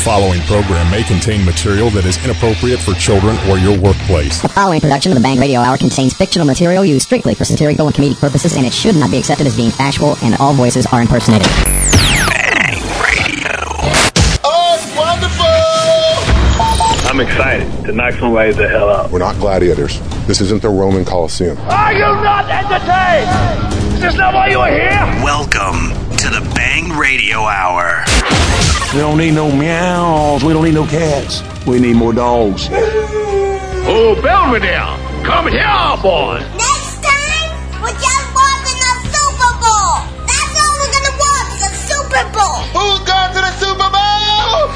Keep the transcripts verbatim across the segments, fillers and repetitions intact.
following program may contain material that is inappropriate for children or your workplace. The following production of the Bang Radio Hour contains fictional material used strictly for satirical and comedic purposes, and it should not be accepted as being factual, and all voices are impersonated. Bang Radio. Oh, it's wonderful! I'm excited to knock somebody the hell out. We're not gladiators. This isn't the Roman Colosseum. Are you not entertained? Is this not why you are here? Welcome to the Bang Radio Hour. We don't need no meows. We don't need no cats. We need more dogs. Oh, Belvedere, come here, boy. Next time, we're just watching the Super Bowl. That's all we're gonna watch, the Super Bowl. Who's going to the Super Bowl?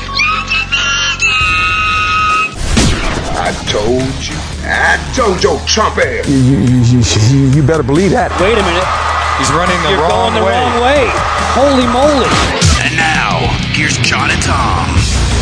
I told you. I told your chump ass. You, you, you, you better believe that. Wait a minute. He's running the You're wrong going the way. wrong way. Holy moly. And now, here's John and Tom.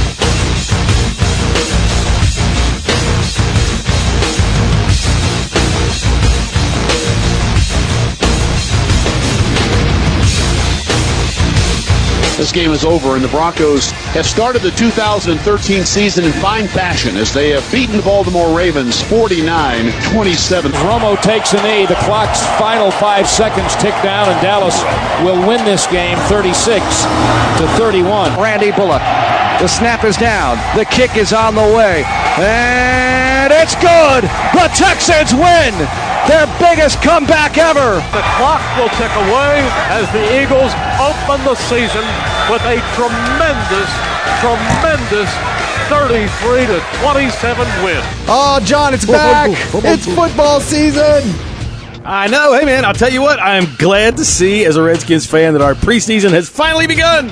This game is over, and the Broncos have started the two thousand thirteen season in fine fashion as they have beaten the Baltimore Ravens forty-nine twenty-seven. Romo takes a knee. The clock's final five seconds tick down, and Dallas will win this game thirty-six to thirty-one. Randy Bullock. The snap is down. The kick is on the way. And it's good. The Texans win. Their biggest comeback ever. The clock will tick away as the Eagles open the season with a tremendous, tremendous thirty-three to twenty-seven win. Oh, John, it's back. It's football season. I know. Hey, man, I'll tell you what. I am glad to see, as a Redskins fan, that our preseason has finally begun.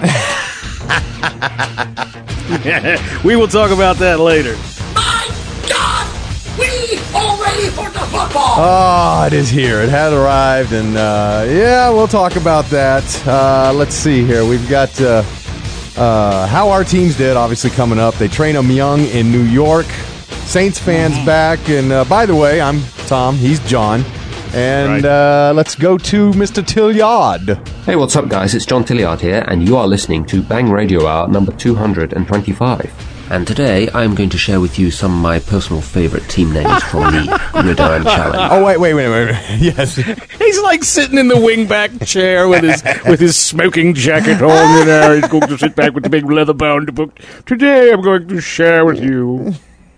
We will talk about that later. My God! We are ready for the football! Oh, it is here. It has arrived, and uh, yeah, we'll talk about that. Uh, let's see here. We've got uh, uh, how our teams did, obviously, coming up. They train them young in New York. Saints fans mm-hmm. back. And uh, by the way, I'm Tom. He's John. And right. uh, let's go to Mister Tilliard. Hey, what's up, guys? It's John Tilliard here, and you are listening to Bang Radio Hour number two hundred twenty-five. And today, I'm going to share with you some of my personal favourite team names from the Gridiron Challenge. Oh, wait, wait, wait, wait, wait. Yes. He's like sitting in the wingback chair with his with his smoking jacket on, you know. He's going to sit back with the big leather-bound book. Today, I'm going to share with you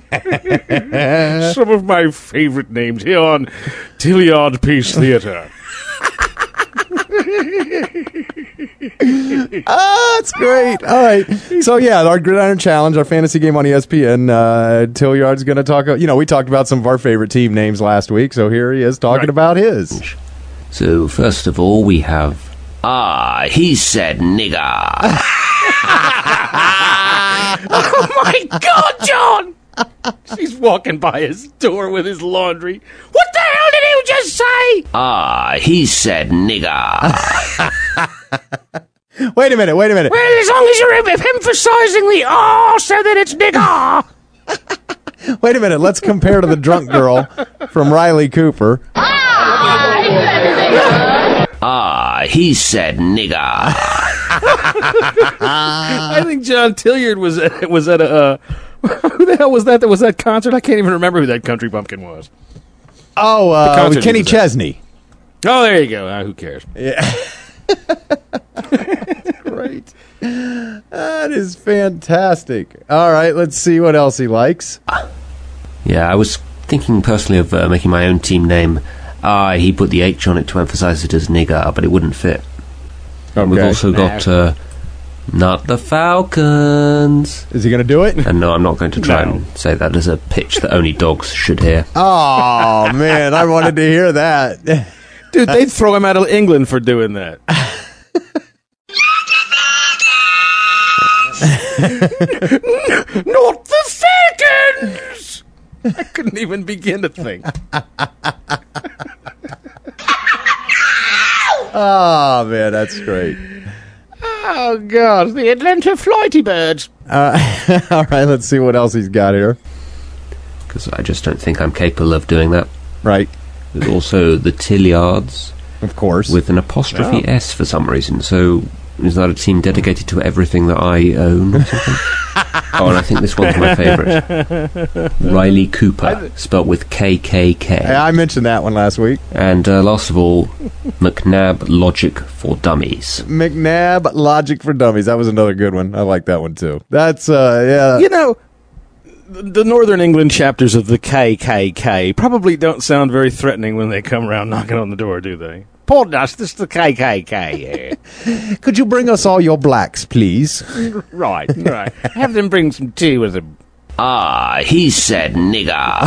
some of my favourite names here on Tilliard Peace Theatre. Ah, that's great. All right. So, yeah, our Gridiron Challenge, our fantasy game on E S P N. Uh, Tilliard's going to talk, you know, we talked about some of our favorite team names last week, so here he is talking right. about his. So, first of all, we have, ah, he said nigger. Oh, my God, John! She's walking by his door with his laundry. What the hell did he just say? Ah, he said nigger. Wait a minute, wait a minute. Well, as long as you're emphasizing the ah, so that it's nigger. Wait a minute, let's compare to the drunk girl from Riley Cooper. Ah, he said nigger. I think John Tilliard was at, was at a... Uh, who the hell was that? That was that concert? I can't even remember who that country bumpkin was. Oh, uh, Kenny Chesney. Oh, there you go. Uh, who cares? Yeah. Great. That is fantastic. All right, let's see what else he likes. Uh, yeah, I was thinking personally of uh, making my own team name. Ah, uh, he put the H on it to emphasize it as nigger, but it wouldn't fit. Okay. We've also got... Uh, Not the Falcons. Is he going to do it? And no, I'm not going to try no. and say that as a pitch that only dogs should hear. Oh, man, I wanted to hear that. Dude, they'd throw him out of England for doing that. Not the Falcons! I couldn't even begin to think. Oh, man, that's great. Oh, God, the Atlanta Flighty Birds. Uh, all right, let's see what else he's got here. Because I just don't think I'm capable of doing that. Right. There's also the Tilliards. Of course. With an apostrophe oh. S for some reason. So is that a team dedicated to everything that I own or something? Oh, and I think this one's my favourite. Riley Cooper, spelt with K K K. Yeah, I mentioned that one last week. And uh, last of all, McNabb Logic for Dummies. McNabb Logic for Dummies. That was another good one. I like that one too. That's, uh, yeah. You know, the Northern England chapters of the K K K probably don't sound very threatening when they come around knocking on the door, do they? Pardon us, this is the K K K. Could you bring us all your blacks, please? Right, right. Have them bring some tea with them. Ah, he said nigger.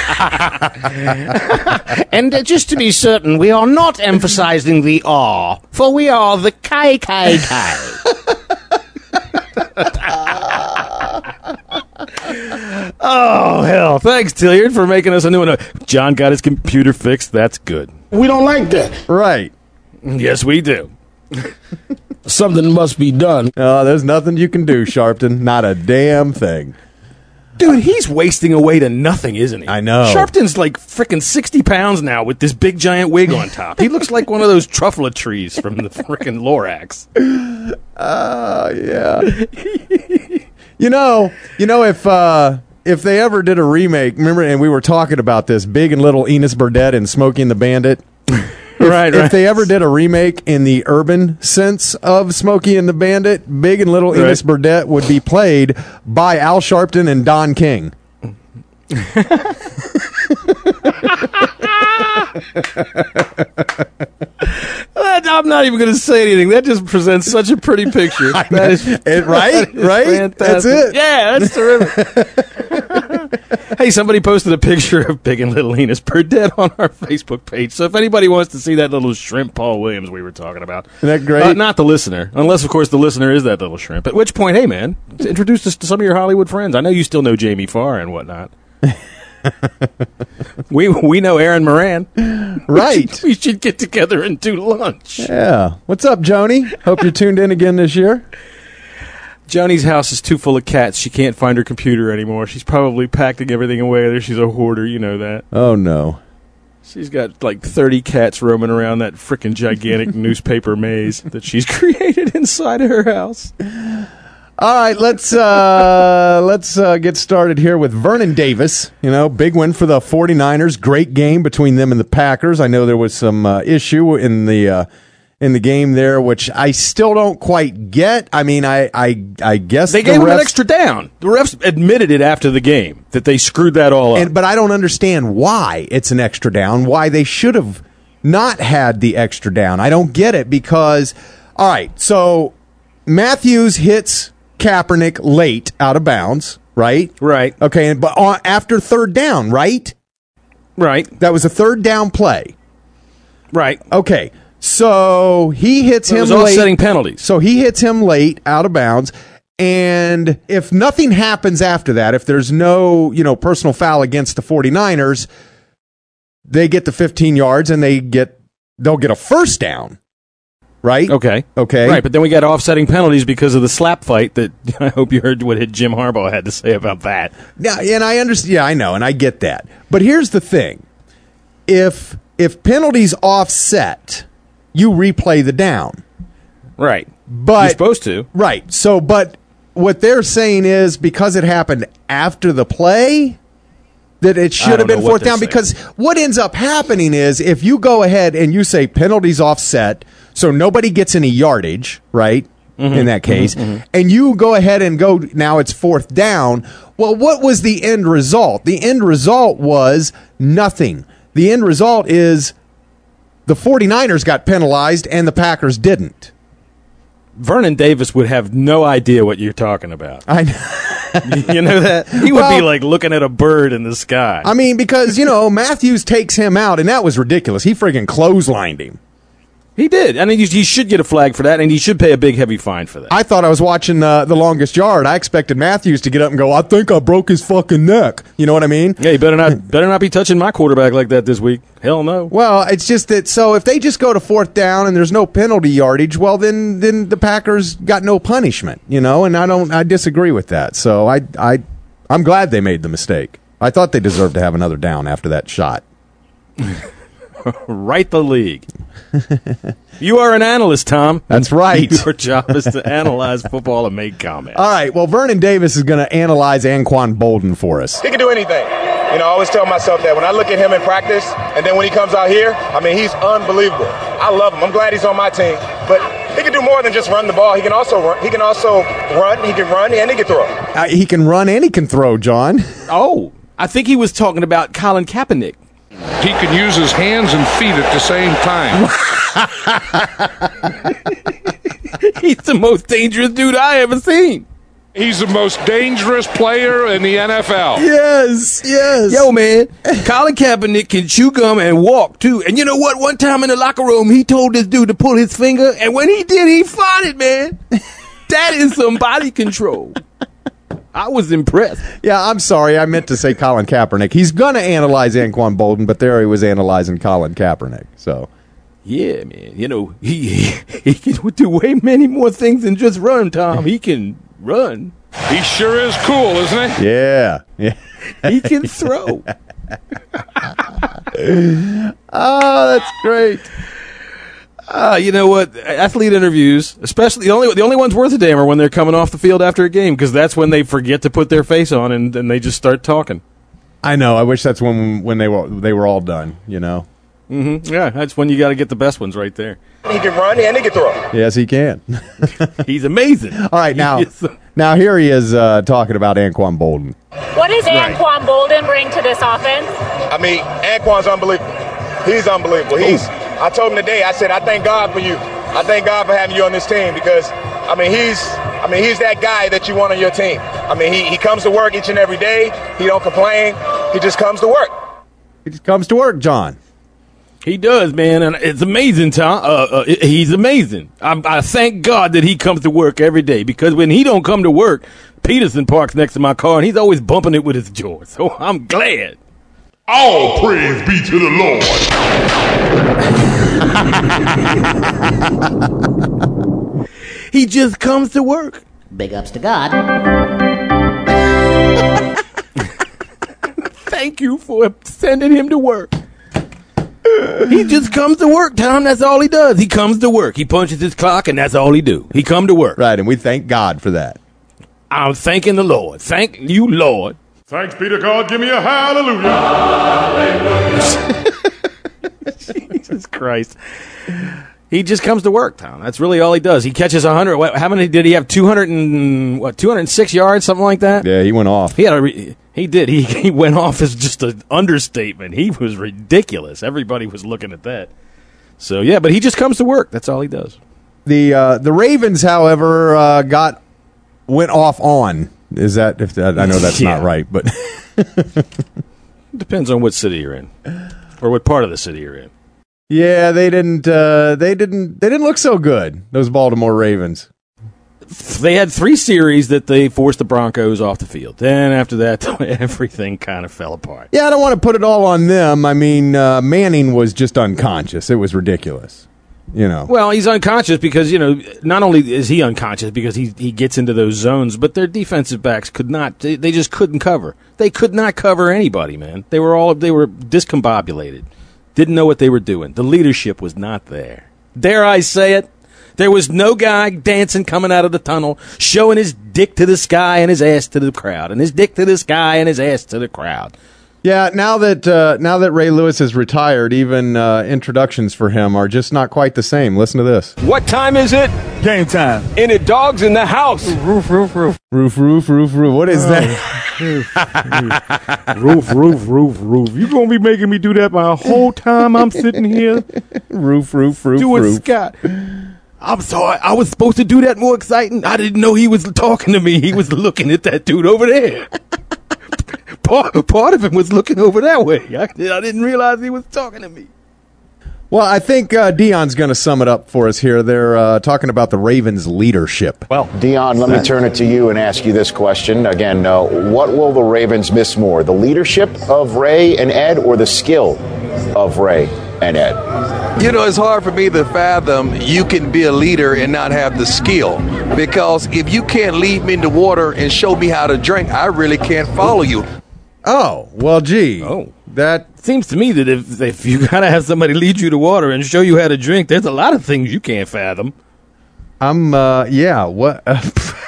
And uh, just to be certain, we are not emphasizing the R, for we are the K K K. Oh, hell. Thanks, Tilliard, for making us a new one. John got his computer fixed. That's good. We don't like that. Right. Yes, we do. Something must be done. Oh, there's nothing you can do, Sharpton. Not a damn thing. Dude, he's wasting away to nothing, isn't he? I know. Sharpton's like frickin' sixty pounds now with this big giant wig on top. He looks like one of those truffle trees from the frickin' Lorax. Uh, yeah. you know, you know, if uh, if they ever did a remake, remember, and we were talking about this, Big and Little Enos Burdett and Smokey and the Bandit. If, right, if right. they ever did a remake in the urban sense of Smokey and the Bandit, Big and Little Right. Enos Burdett would be played by Al Sharpton and Don King. I'm not even going to say anything. That just presents such a pretty picture. That is, it, right? that is right? fantastic. That's it. Yeah, that's terrific. Hey, somebody posted a picture of Big and Little Enos Burdett on our Facebook page. So if anybody wants to see that little shrimp Paul Williams we were talking about. Isn't that great? Uh, not the listener. Unless, of course, the listener is that little shrimp. At which point, hey, man, introduce us to some of your Hollywood friends. I know you still know Jamie Farr and whatnot. we we know Aaron Moran. Right. We should, we should get together and do lunch. Yeah. What's up, Joni? Hope you're tuned in again this year. Joni's house is too full of cats. She can't find her computer anymore. She's probably packing everything away there. She's a hoarder. You know that. Oh, no. She's got like thirty cats roaming around that frickin' gigantic newspaper maze that she's created inside of her house. All right, let's uh, let's uh, get started here with Vernon Davis. You know, big win for the 49ers. Great game between them and the Packers. I know there was some uh, issue in the uh, in the game there, which I still don't quite get. I mean, I I, I guess they the gave refs, him an extra down. The refs admitted it after the game that they screwed that all up. And, but I don't understand why it's an extra down. Why they should have not had the extra down. I don't get it because, all right, so Matthews hits Kaepernick late out of bounds, right? Right. Okay, but on, after third down, right? Right. That was a third down play. Right. Okay, so he hits So it him was late. offsetting penalties. So he hits him late out of bounds, and if nothing happens after that, if there's no, you know, personal foul against the 49ers, they get the fifteen yards and they get they'll get a first down. Right? Okay. Okay. Right, but then we got offsetting penalties because of the slap fight that I hope you heard what Jim Harbaugh had to say about that. Yeah, and I understand. Yeah, I know, and I get that. But here's the thing: if if penalties offset, you replay the down. Right. But you're supposed to. Right. So, but what they're saying is because it happened after the play, that it should have been fourth down. Saying. Because what ends up happening is if you go ahead and you say penalties offset, so nobody gets any yardage, right? Mm-hmm, in that case, mm-hmm, mm-hmm. and you go ahead and go, now it's fourth down. Well, what was the end result? The end result was nothing. The end result is the 49ers got penalized and the Packers didn't. Vernon Davis would have no idea what you're talking about. I know. You know that? He would well, be like looking at a bird in the sky. I mean, because, you know, Matthews takes him out, and that was ridiculous. He friggin' clotheslined him. He did. I mean, he should get a flag for that, and he should pay a big, heavy fine for that. I thought I was watching uh, The Longest Yard. I expected Matthews to get up and go, I think I broke his fucking neck. You know what I mean? Yeah, you better not better not be touching my quarterback like that this week. Hell no. Well, it's just that, so if they just go to fourth down and there's no penalty yardage, well, then then the Packers got no punishment, you know, and I don't, I disagree with that. So I, I, I'm glad they made the mistake. I thought they deserved to have another down after that shot. Right the league. You are an analyst, Tom. That's right. Your job is to analyze football and make comments. All right, well, Vernon Davis is going to analyze Anquan Bolden for us. He can do anything. You know, I always tell myself that when I look at him in practice, and then when he comes out here, I mean, he's unbelievable. I love him. I'm glad he's on my team. But he can do more than just run the ball. He can also run. He can also run. He can run, and he can throw. Uh, he can run and he can throw, John. Oh, I think he was talking about Colin Kaepernick. He can use his hands and feet at the same time. He's the most dangerous dude I ever seen. He's the most dangerous player in the N F L. Yes, yes. Yo, man, Colin Kaepernick can chew gum and walk, too. And you know what? One time in the locker room, he told this dude to pull his finger, and when he did, he farted, man. That is some body control. I was impressed. Yeah, I'm sorry. I meant to say Colin Kaepernick. He's going to analyze Anquan Bolden, but there he was analyzing Colin Kaepernick. So, yeah, man. You know, he he can do way many more things than just run, Tom. He can run. He sure is cool, isn't he? Yeah. Yeah. He can throw. Oh, that's great. Uh, you know what? Athlete interviews, especially the only the only ones worth a damn are when they're coming off the field after a game, because that's when they forget to put their face on and, and they just start talking. I know. I wish that's when when they were they were all done. You know. Mm-hmm. Yeah, that's when you got to get the best ones right there. He can run and he can throw. Yes, he can. He's amazing. All right, now now here he is uh, talking about Anquan Bolden. What does Anquan right. Bolden bring to this offense? I mean, Anquan's unbelievable. He's unbelievable. He's. I told him today, I said, I thank God for you. I thank God for having you on this team because, I mean, he's I mean, he's that guy that you want on your team. I mean, he, he comes to work each and every day. He don't complain. He just comes to work. He just comes to work, John. He does, man, and it's amazing, Tom. Uh, uh, he's amazing. I, I thank God that he comes to work every day because when he don't come to work, Peterson parks next to my car, and he's always bumping it with his jaw. So I'm glad. All praise be to the Lord. He just comes to work. Big ups to God. Thank you for sending him to work. He just comes to work, Tom. That's all he does. He comes to work. He punches his clock, and that's all he do. He come to work. Right, and we thank God for that. I'm thanking the Lord. Thank you, Lord. Thanks be to God. Give me a hallelujah. Hallelujah. Jesus Christ. He just comes to work, Tom. That's really all he does. He catches one hundred. What, how many did he have? two hundred and what? two hundred six yards, something like that. Yeah, he went off. He had a. Re- he did. He he went off as just an understatement. He was ridiculous. Everybody was looking at that. So yeah, but he just comes to work. That's all he does. The uh, the Ravens, however, uh, got went off on. Is that if that, I know that's yeah. not right, but depends on what city you're in or what part of the city you're in. Yeah, they didn't. Uh, they didn't. They didn't look so good. Those Baltimore Ravens. They had three series that they forced the Broncos off the field. Then after that, everything kind of fell apart. Yeah, I don't want to put it all on them. I mean, uh, Manning was just unconscious. It was ridiculous. You know. Well, he's unconscious because, you know, not only is he unconscious because he he gets into those zones, but their defensive backs could not. They, they just couldn't cover. They could not cover anybody, man. They were all they were discombobulated. Didn't know what they were doing. The leadership was not there. Dare I say it? There was no guy dancing coming out of the tunnel, showing his dick to the sky and his ass to the crowd, and his dick to the sky and his ass to the crowd. Yeah, now that uh, now that Ray Lewis has retired, even uh, introductions for him are just not quite the same. Listen to this. What time is it? Game time. Any dogs in the house? Roof, roof, roof. Roof, roof, roof, roof. What is oh. that? Roof, roof, roof, roof. You gonna be making me do that my whole time I'm sitting here? Roof, roof, roof, do it, roof. Scott. I'm sorry. I was supposed to do that more exciting. I didn't know he was talking to me. He was looking at that dude over there. Part, part of him was looking over that way. I, I didn't realize he was talking to me. Well, I think uh, Dion's going to sum it up for us here. They're uh, talking about the Ravens' leadership. Well, Dion, let me turn it to you and ask you this question. Again, uh, what will the Ravens miss more, the leadership of Ray and Ed or the skill of Ray and Ed? You know, it's hard for me to fathom you can be a leader and not have the skill. Because if you can't lead me in the water and show me how to drink, I really can't follow you. Oh, well, gee. Oh. That seems to me that if if you got to have somebody lead you to water and show you how to drink, there's a lot of things you can't fathom. I'm, uh, yeah, what? Uh,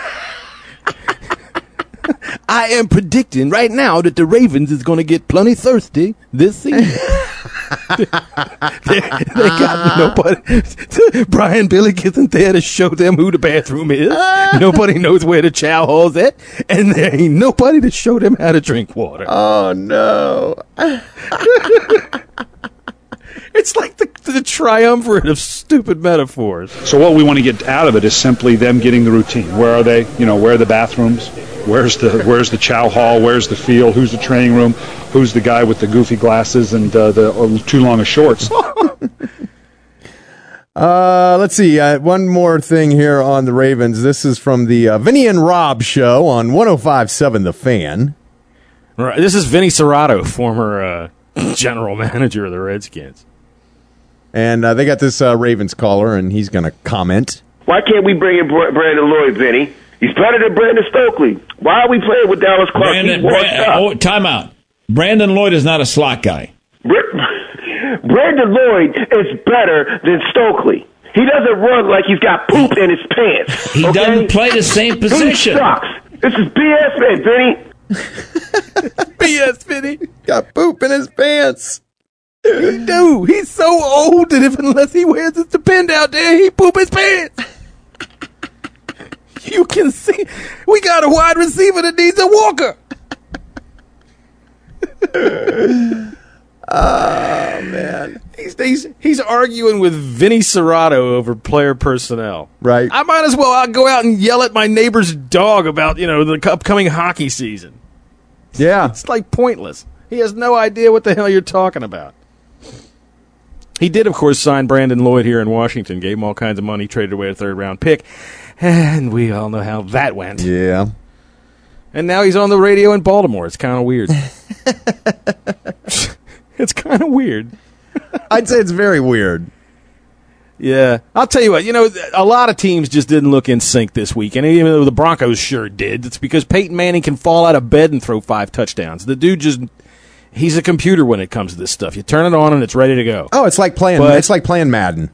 I am predicting right now that the Ravens is going to get plenty thirsty this season. they, they got nobody. Brian Billick isn't there to show them who the bathroom is. Nobody knows where the chow hall's at, and there ain't nobody to show them how to drink water. Oh no! It's like the, the triumvirate of stupid metaphors. So what we want to get out of it is simply them getting the routine. Where are they? You know, where are the bathrooms? Where's the Where's the chow hall? Where's the field? Who's the training room? Who's the guy with the goofy glasses and uh, the uh, too long of shorts? uh, let's see. Uh, one more thing here on the Ravens. This is from the uh, Vinny and Rob show on one oh five point seven The Fan. Right. This is Vinny Serrato, former uh, general manager of the Redskins. And uh, they got this uh, Ravens caller, and he's going to comment. Why can't we bring in Brandon Lloyd, Vinny? He's better than Brandon Stokely. Why are we playing with Dallas Clark? Brandon, He's washed Brand, up. oh, time out. Brandon Lloyd is not a slot guy. Brandon Lloyd is better than Stokely. He doesn't run like he's got poop in his pants. He okay? doesn't play the same position. He sucks. This is B S, man, Vinny. B S, Vinny. Got poop in his pants. He do. He's so old that if unless he wears his depend out there, he poop his pants. You can see we got a wide receiver that needs a walker. Oh man, he's, he's he's arguing with Vinny Serrato over player personnel. Right. I might as well go out and yell at my neighbor's dog about you know the upcoming hockey season. Yeah, it's like pointless. He has no idea what the hell you're talking about. He did, of course, sign Brandon Lloyd here in Washington, gave him all kinds of money, traded away a third-round pick, and we all know how that went. Yeah. And now he's on the radio in Baltimore. It's kind of weird. It's kind of weird. I'd say it's very weird. Yeah. I'll tell you what, you know, a lot of teams just didn't look in sync this week, and even though the Broncos sure did, it's because Peyton Manning can fall out of bed and throw five touchdowns. The dude just... He's a computer when it comes to this stuff. You turn it on and it's ready to go. Oh, it's like playing. But it's like playing Madden.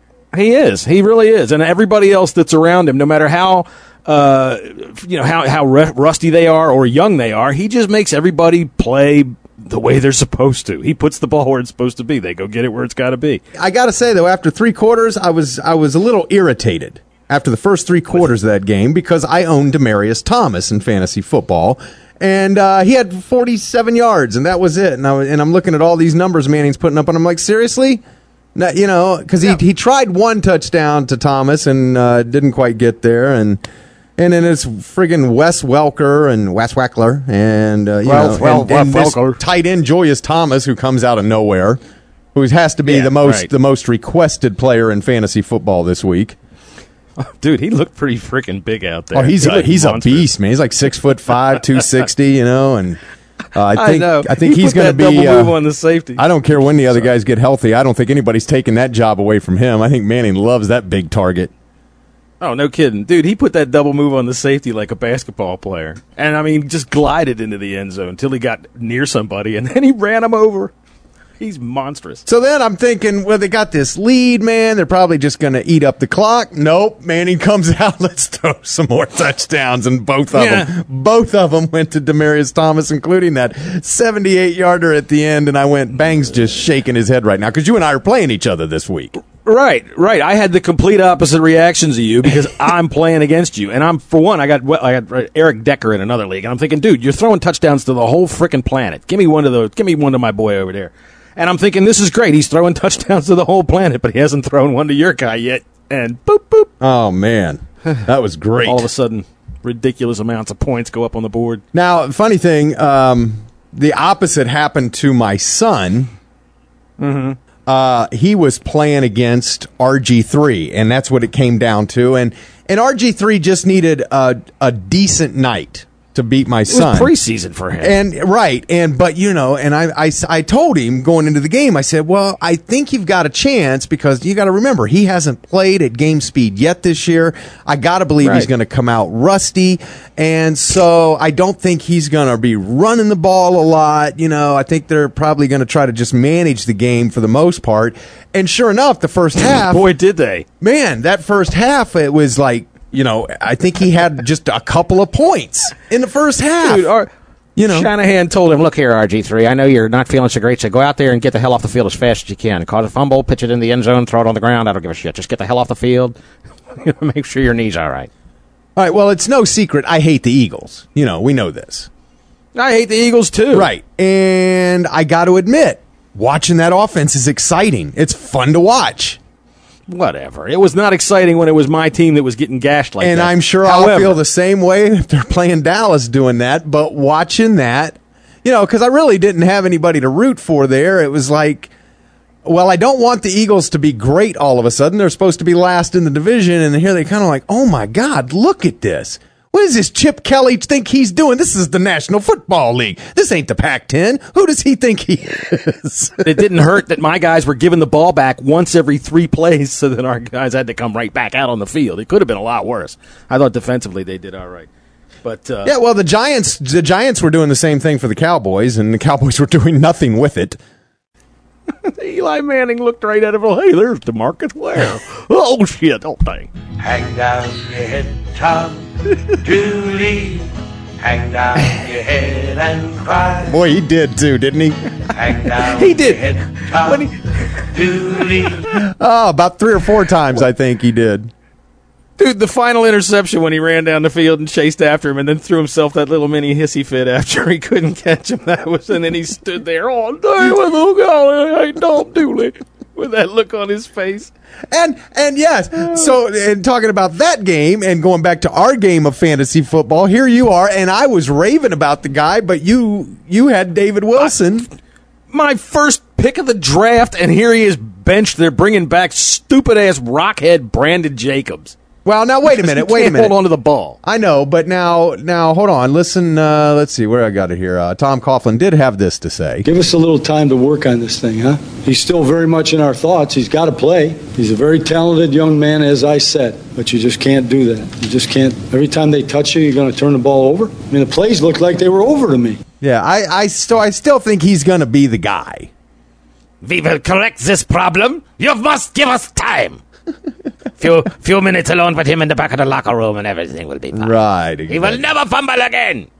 He is. He really is. And everybody else that's around him, no matter how uh, you know how how rusty they are or young they are, he just makes everybody play the way they're supposed to. He puts the ball where it's supposed to be. They go get it where it's got to be. I got to say though, after three quarters, I was I was a little irritated after the first three quarters of that game because I owned Demaryius Thomas in fantasy football. And uh, he had forty-seven yards, and that was it. And, I, and I'm looking at all these numbers Manning's putting up, and I'm like, seriously? No, you know, because he, he tried one touchdown to Thomas and uh, didn't quite get there. And and then it's friggin' Wes Welker and Wes Weckler and, uh, you well, know, well, and, and well, this Welker. tight end Julius Thomas, who comes out of nowhere, who has to be yeah, the most right. the most requested player in fantasy football this week. Dude, he looked pretty freaking big out there. Oh, he's he a, he's a monstrous. beast, man. He's like six foot five, two sixty, you know, and uh, I think I, know. I think he he's going to be. Double Uh, move on the safety. I don't care when the other guys get healthy. I don't think anybody's taking that job away from him. I think Manning loves that big target. Oh, no kidding. Dude, he put that double move on the safety like a basketball player. And, I mean, just glided into the end zone until he got near somebody, and then he ran him over. He's monstrous. So then I'm thinking, well, they got this lead, man. They're probably just going to eat up the clock. Nope. Manning comes out. Let's throw some more touchdowns. And both of Yeah. them, both of them went to Demaryius Thomas, including that seventy-eight yarder at the end. And I went, Bang's just shaking his head right now because you and I are playing each other this week. Right, right. I had the complete opposite reactions of you because I'm playing against you, and I'm for one. I got well, I got Eric Decker in another league, and I'm thinking, dude, you're throwing touchdowns to the whole freaking planet. Give me one of those. Give me one to my boy over there. And I'm thinking, this is great. He's throwing touchdowns to the whole planet, but he hasn't thrown one to your guy yet. And boop boop. Oh man, that was great. All of a sudden, ridiculous amounts of points go up on the board. Now, funny thing, um, the opposite happened to my son. Mm-hmm. Uh, he was playing against R G three, and that's what it came down to. And and R G three just needed a, a decent night to beat my It was son. preseason for him. And right, and but you know, and I, I, I told him going into the game, I said, well, I think you've got a chance because you got to remember he hasn't played at game speed yet this year. I got to believe Right. he's going to come out rusty, and so I don't think he's going to be running the ball a lot. You know, I think they're probably going to try to just manage the game for the most part. And sure enough, the first half, boy, did they! Man, that first half, it was like. You know, I think he had just a couple of points in the first half. Dude, our, you know, Shanahan told him, look here, R G three, I know you're not feeling so great, so go out there and get the hell off the field as fast as you can. Cause a fumble, pitch it in the end zone, throw it on the ground, I don't give a shit. Just get the hell off the field. Make sure your knee's all right. All right, well, it's no secret I hate the Eagles. You know, we know this. I hate the Eagles, too. Right, and I got to admit, watching that offense is exciting. It's fun to watch. Whatever. It was not exciting when it was my team that was getting gashed like and that. And I'm sure However, I'll feel the same way if they're playing Dallas doing that. But watching that, you know, because I really didn't have anybody to root for there. It was like, well, I don't want the Eagles to be great all of a sudden. They're supposed to be last in the division. And here they kind of like, oh, my God, look at this. What does this Chip Kelly think he's doing? This is the National Football League. This ain't the Pac ten. Who does he think he is? It didn't hurt that my guys were giving the ball back once every three plays so that our guys had to come right back out on the field. It could have been a lot worse. I thought defensively they did all right. But uh, yeah, well, the Giants, the Giants were doing the same thing for the Cowboys, and the Cowboys were doing nothing with it. Eli Manning looked right at him. Oh, hey, there's DeMarcus Ware. Oh, shit, don't they? Hang down your head, Tom Dooley. Hang down your head and cry. Boy, he did too, didn't he? Hang down he did. your head, Tom when he... Dooley. Oh, about three or four times, I think he did. Dude, the final interception when he ran down the field and chased after him and then threw himself that little mini hissy fit after he couldn't catch him. That was, and then he stood there all day with a golly, hey, Tom Dooley, with that look on his face. And and yes, so and talking about that game and going back to our game of fantasy football, here you are, and I was raving about the guy, but you you had David Wilson. I, my first pick of the draft, and here he is benched. They're bringing back stupid-ass rockhead Brandon Jacobs. Well, now wait a minute. Wait a minute. Hold on to the ball. I know, but now, now hold on. Listen. Uh, let's see where I got it here. Uh, Tom Coughlin did have this to say. Give us a little time to work on this thing, huh? He's still very much in our thoughts. He's got to play. He's a very talented young man, as I said, but you just can't do that. You just can't. Every time they touch you, you're going to turn the ball over. I mean, the plays looked like they were over to me. Yeah, I, I still, I still think he's going to be the guy. We will correct this problem. You must give us time. few few minutes alone with him in the back of the locker room and everything will be fine. Right. Exactly. He will never fumble again.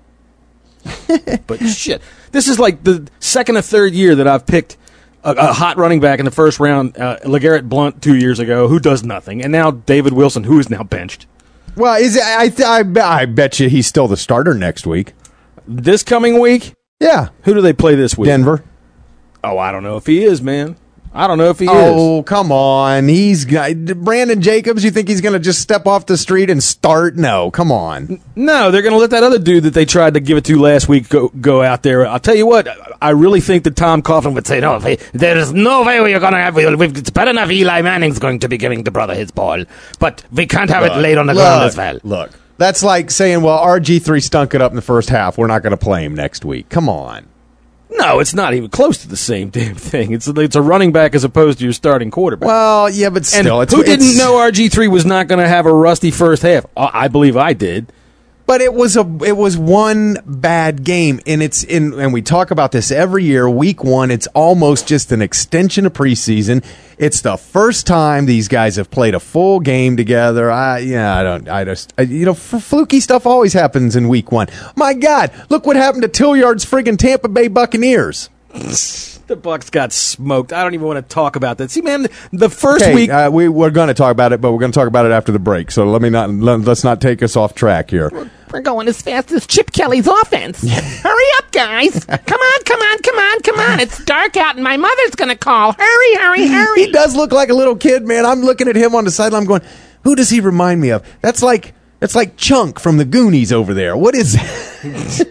But shit, this is like the second or third year that I've picked a, a hot running back in the first round. Uh, LeGarrette Blount two years ago, who does nothing, and now David Wilson, who is now benched. Well, is it, I, I I bet you he's still the starter next week. This coming week? Yeah. Who do they play this week? Denver. Oh, I don't know if he is, man. I don't know if he oh, is. Oh, come on. He's Brandon Jacobs, you think he's going to just step off the street and start? No, come on. No, they're going to let that other dude that they tried to give it to last week go go out there. I'll tell you what, I really think that Tom Coughlin would say, no, there is no way we're going to have it. It's bad enough Eli Manning's going to be giving the brother his ball, but we can't have look, it laid on the look, ground as well. Look, that's like saying, well, R G three stunk it up in the first half. We're not going to play him next week. Come on. No, it's not even close to the same damn thing. It's a, it's a running back as opposed to your starting quarterback. Well, yeah, but still. And it's, who it's, didn't know R G three was not going to have a rusty first half? I believe I did. But it was a it was one bad game, and it's in and we talk about this every year. Week one, it's almost just an extension of preseason. It's the first time these guys have played a full game together. I yeah, I don't, I just I, you know, fluky stuff always happens in week one. My God, look what happened to Tilliard's friggin' Tampa Bay Buccaneers. The Bucs got smoked. I don't even want to talk about that. See, man, the first okay, week uh, we we're going to talk about it, but we're going to talk about it after the break. So let me not let, let's not take us off track here. We're going as fast as Chip Kelly's offense. Hurry up, guys. Come on, come on, come on, come on. It's dark out and my mother's going to call. Hurry, hurry, hurry. He does look like a little kid, man. I'm looking at him on the sideline. I'm going, who does he remind me of? That's like that's like Chunk from the Goonies over there. What is that?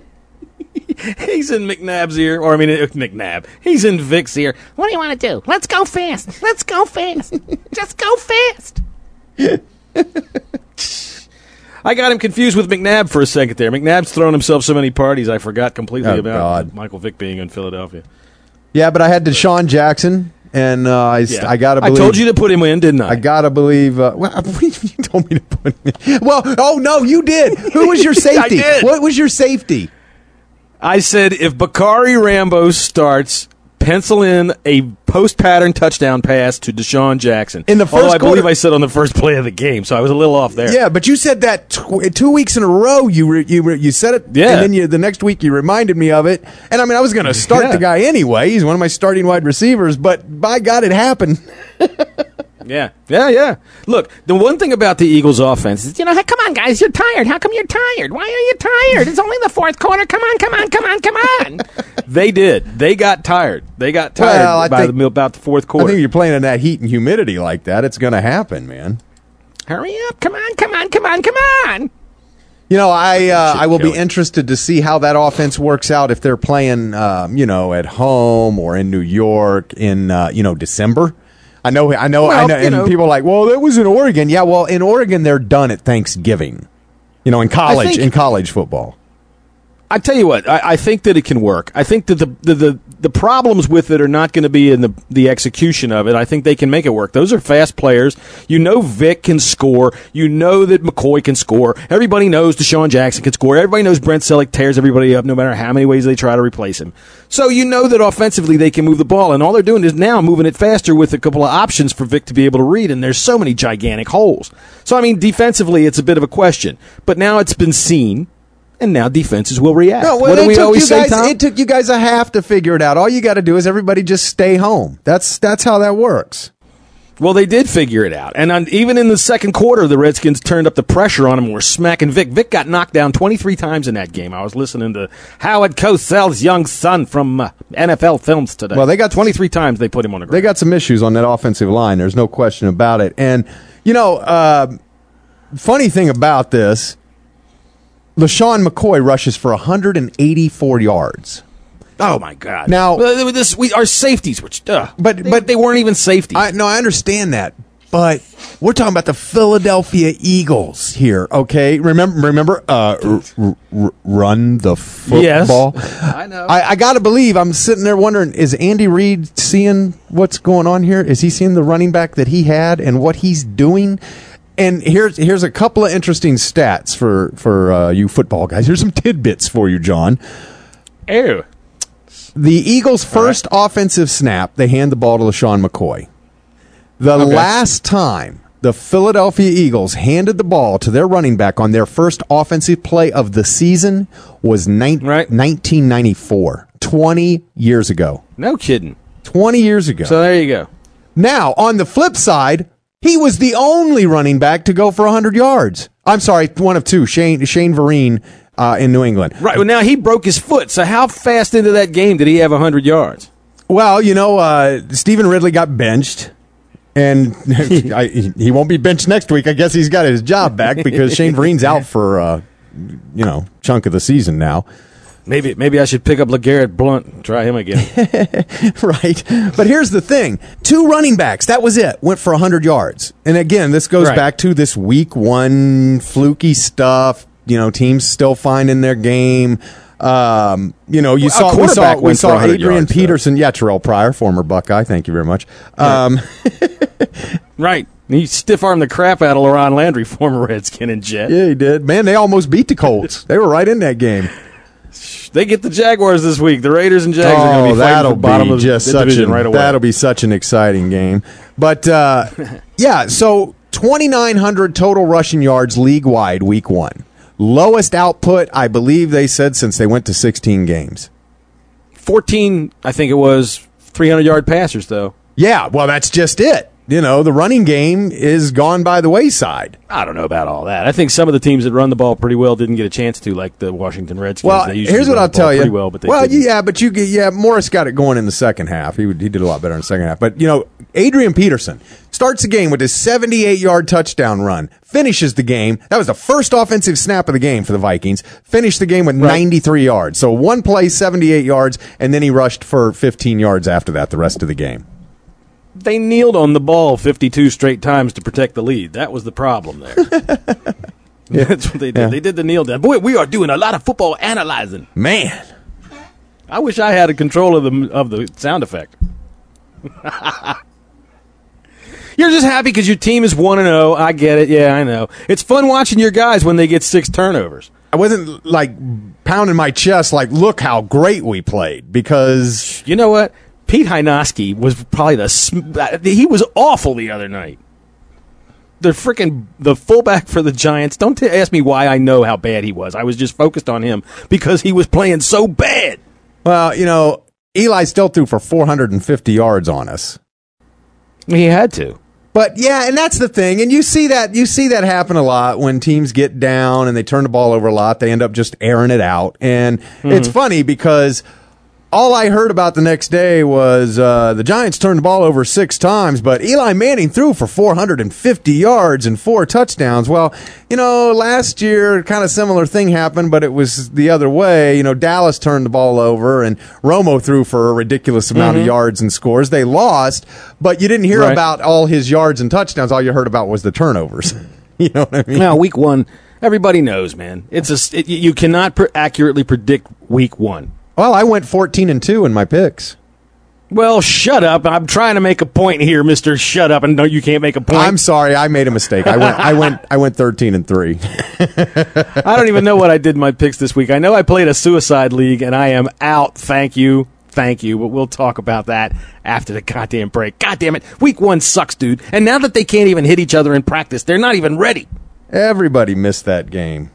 He's in McNabb's ear, or I mean, McNabb. He's in Vic's ear. What do you want to do? Let's go fast. Let's go fast. Just go fast. I got him confused with McNabb for a second there. McNabb's thrown himself so many parties, I forgot completely Oh, about God. Michael Vick being in Philadelphia. Yeah, but I had Deshaun Jackson, and uh, I, Yeah. I got to I believe. told you to put him in, didn't I? I got to believe. Uh, well, you told me to put him in. Well, oh, no, you did. Who was your safety? I did. What was your safety? I said if Bakari Rambo starts, pencil in a post-pattern touchdown pass to Deshaun Jackson. In the first Although I quarter- believe I said on the first play of the game, so I was a little off there. Yeah, but you said that tw- two weeks in a row. You re- you re- you said it, Yeah. and then you, the next week you reminded me of it. And I mean, I was going to start Yeah. the guy anyway. He's one of my starting wide receivers. But by God, it happened. Yeah, yeah, yeah. Look, the one thing about the Eagles' offense is, you know, hey, come on, guys, you're tired. How come you're tired? Why are you tired? It's only the fourth quarter. Come on, come on, come on, come on. They did. They got tired. They got tired Well, I by think- the, about the fourth I quarter. think you're playing in that heat and humidity like that. It's going to happen, man. Hurry up. Come on, come on, come on, come on. You know, I uh, I will be interested to see how that offense works out if they're playing, um, you know, at home or in New York in uh, you know December. I know, I know, I Well, know, you and know- people are like, well, that was in Oregon. Yeah, well, in Oregon they're done at Thanksgiving. You know, in college, think- in college football. I tell you what, I, I think that it can work. I think that the the, the, the problems with it are not going to be in the the execution of it. I think they can make it work. Those are fast players. You know Vic can score. You know that McCoy can score. Everybody knows Deshaun Jackson can score. Everybody knows Brent Selleck tears everybody up no matter how many ways they try to replace him. So you know that offensively they can move the ball, and all they're doing is now moving it faster with a couple of options for Vic to be able to read, and there's so many gigantic holes. So, I mean, defensively it's a bit of a question. But now it's been seen. And now defenses will react. No, well, what do it we took always you say, guys, Tom? It took you guys a half to figure it out. All you got to do is everybody just stay home. That's that's how that works. Well, they did figure it out. And on, even in the second quarter, the Redskins turned up the pressure on him and were smacking Vic. Vic got knocked down twenty-three times in that game. I was listening to Howard Cosell's young son from uh, N F L Films today. Well, they got twenty-three times they put him on the ground. They got some issues on that offensive line. There's no question about it. And, you know, uh, funny thing about this, LaShawn McCoy rushes for one hundred eighty-four yards. Oh, my God. Now, Well, this, we, our safeties, which, uh, but, they, but they weren't even safeties. I, no, I understand that. But we're talking about the Philadelphia Eagles here, okay? Remember, remember, uh, r- r- run the football. Yes. I know. I, I got to believe. I'm sitting there wondering: is Andy Reid seeing what's going on here? Is he seeing the running back that he had and what he's doing? And here's here's a couple of interesting stats for for uh, you football guys. Here's some tidbits for you, John. Ew. The Eagles' first offensive snap, they hand the ball to LaShawn McCoy. The Okay. last time the Philadelphia Eagles handed the ball to their running back on their first offensive play of the season was nine Right. nineteen ninety-four, twenty years ago. No kidding. twenty years ago. So there you go. Now, on the flip side, he was the only running back to go for one hundred yards. I'm sorry, one of two, Shane Shane Vereen uh, in New England. Right. Well, now he broke his foot. So how fast into that game did he have one hundred yards? Well, you know, uh, Stephen Ridley got benched, and I, he won't be benched next week. I guess he's got his job back because Shane Vereen's out for, uh, you know, chunk of the season now. Maybe maybe I should pick up LeGarrette Blunt and try him again. Right. But here's the thing. Two running backs, that was it, went for one hundred yards. And again, this goes Right. back to this week one fluky stuff. You know, teams still finding their game. Um, you know, you Well, a saw we saw quarterback we went for saw one hundred Adrian yards, though. Peterson, yeah, Terrell Pryor, former Buckeye. Thank you very much. Um, Right. He stiff-armed the crap out of LaRon Landry, former Redskin and Jet. yeah, he did. Man, they almost beat the Colts. They were right in that game. They get the Jaguars this week. The Raiders and Jags are going to be fighting Oh, that'll for bottom be of just the such division an, right away. That'll be such an exciting game. But uh, yeah, so twenty-nine hundred total rushing yards league wide week one. Lowest output, I believe they said, since they went to sixteen games. fourteen, I think it was, three hundred yard passers, though. Yeah, well, that's just it. You know, the running game is gone by the wayside. I don't know about all that. I think some of the teams that run the ball pretty well didn't get a chance to, like the Washington Redskins. Well, They usually here's what run I'll the ball tell you. Pretty well, but they well, didn't. yeah, but you get- yeah, Morris got it going in the second half. He would- he did a lot better in the second half. But you know, Adrian Peterson starts the game with his seventy-eight yard touchdown run. Finishes the game. That was the first offensive snap of the game for the Vikings. Finished the game with ninety-three yards. So one play, seventy-eight yards, and then he rushed for fifteen yards after that. The rest of the game. They kneeled on the ball fifty-two straight times to protect the lead. That was the problem there. Yeah. That's what they did. Yeah. They did the kneel down. Boy, we are doing a lot of football analyzing. Man. I wish I had a control of the of the sound effect. You're just happy because your team is one and oh. I get it. Yeah, I know. It's fun watching your guys when they get six turnovers. I wasn't, like, pounding my chest like, look how great we played, because... You know what? Pete Hynoski was probably the... Sm- he was awful the other night. The freaking... The fullback for the Giants. Don't t- ask me why I know how bad he was. I was just focused on him because he was playing so bad. Well, you know, Eli still threw for four hundred fifty yards on us. He had to. But yeah, and that's the thing. And you see that you see that happen a lot when teams get down and they turn the ball over a lot. They end up just airing it out. And mm-hmm. It's funny because all I heard about the next day was uh, the Giants turned the ball over six times, but Eli Manning threw for four hundred fifty yards and four touchdowns. Well, you know, last year, kind of similar thing happened, but it was the other way. You know, Dallas turned the ball over, and Romo threw for a ridiculous amount mm-hmm. of yards and scores. They lost, but you didn't hear right. about all his yards and touchdowns. All you heard about was the turnovers. You know what I mean? Now, week one, everybody knows, man. It's a, it, you cannot pr- accurately predict week one. Well, I went fourteen and two in my picks. Well, shut up. I'm trying to make a point here, Mister Shut Up, and no, you can't make a point. I'm sorry. I made a mistake. I went I went I went thirteen and three. I don't even know what I did in my picks this week. I know I played a suicide league and I am out. Thank you. Thank you. But we'll talk about that after the goddamn break. God damn it. Week one sucks, dude. And now that they can't even hit each other in practice, they're not even ready. Everybody missed that game.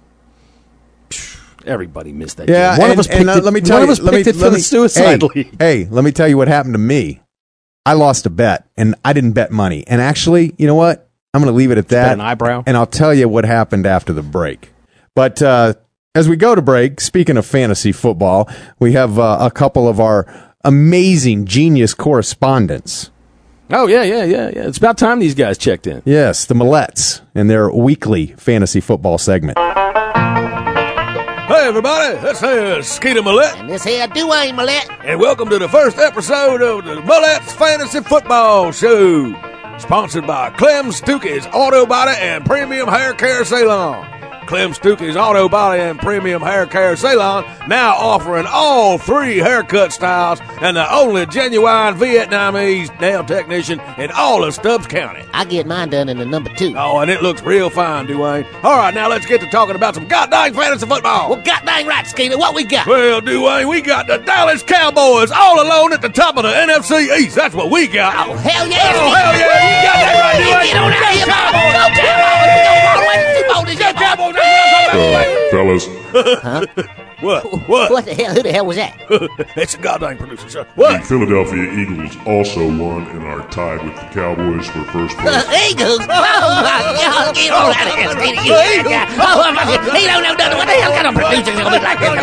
Everybody missed that yeah, game. One and, of us picked and, uh, it, let me tell one you, of us let picked me, it for let the me, suicide hey, league. Hey, let me tell you what happened to me. I lost a bet, and I didn't bet money. And actually, you know what? I'm going to leave it at that. An eyebrow. And I'll tell you what happened after the break. But uh, as we go to break, speaking of fantasy football, we have uh, a couple of our amazing genius correspondents. Oh, yeah, yeah, yeah, yeah. It's about time these guys checked in. Yes, the Millettes in their weekly fantasy football segment. Hey, everybody, this is Skeeter Millette. And this here Dwayne Millette. And welcome to the first episode of the Millette's Fantasy Football Show. Sponsored by Clem Stuckey's Auto Body and Premium Hair Care Salon. Clem Stuckey's Auto Body and Premium Hair Care Salon now offering all three haircut styles and the only genuine Vietnamese nail technician in all of Stubbs County. I get mine done in the number two. Oh, and it looks real fine, Dwayne. All right, now let's get to talking about some goddamn fantasy football. Well, goddamn right, Skeeter. What we got? Well, Dwayne, we got the Dallas Cowboys all alone at the top of the N F C East. That's what we got. Oh, hell yeah. Oh, hell yeah. You got that right, Dwayne. Get on out here, Cowboys. Go Cowboys. We go all the way to the Super Bowl this year. Cowboys. Uh, fellas. Huh? What? What? What the hell? Who the hell was that? It's a goddamn producer, sir. What? The Philadelphia Eagles also won and are tied with the Cowboys for first place. Uh, Eagles? Oh, my God. Get on out of here, Skeeter. You oh, he don't know nothing. What the hell kind of producer's going to be like this?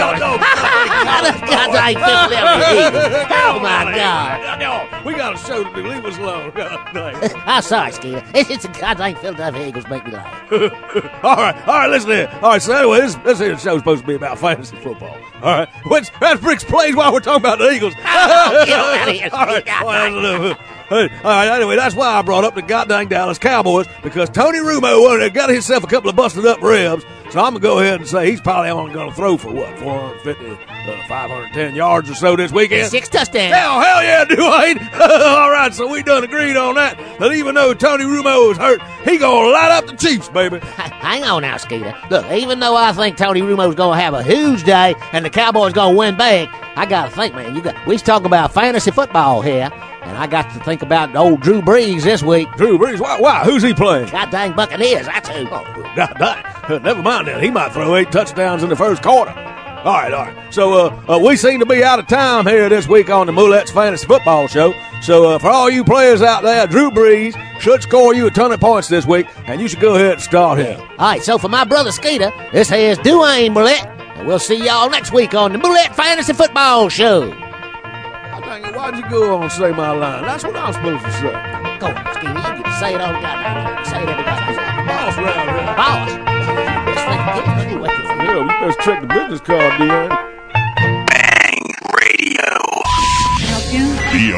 Goddamn Philadelphia Eagles. Oh, my God. No, we got a show to do. Leave us alone. I'm sorry, Skeeter. It's, it's the goddamn Philadelphia Eagles make me laugh. all right. All right, listen here. All right, so anyway, this, this here show's supposed to be about fantasy football. All right. Which, that bricks plays while we're talking about the Eagles. Oh, get on out of here, all right. Well, Hey, all right, anyway, that's why I brought up the goddamn Dallas Cowboys, because Tony Romo got himself a couple of busted up ribs, so I'm going to go ahead and say he's probably only going to throw for, what, four hundred fifty, uh, five hundred ten yards or so this weekend? Six touchdowns. Hell, hell yeah, Dwayne. All right, so we done agreed on that, that even though Tony Romo is hurt, he going to light up the Chiefs, baby. Hang on now, Skeeter. Look, even though I think Tony Romo's going to have a huge day and the Cowboys going to win big, I got to think, man, you got we talking about fantasy football here. And I got to think about old Drew Brees this week. Drew Brees? Why? Why? Who's he playing? God dang Buccaneers, that's who. Oh, God dang. Never mind that. He might throw eight touchdowns in the first quarter. All right, all right. So uh, uh, we seem to be out of time here this week on the Moulette's Fantasy Football Show. So uh, for all you players out there, Drew Brees should score you a ton of points this week, and you should go ahead and start him. All right, so for my brother Skeeter, this here's Dwayne Moulette, and we'll see y'all next week on the Moulette Fantasy Football Show. Why'd you go on and say my line? That's what I'm supposed to say. Go on, Skeeter. You get to say it all the goddamn. Say it every goddamn. Boss round here. Boss. This thing, get it, do it. Yeah, we best check the business card, D A. Bang Radio. Help you? The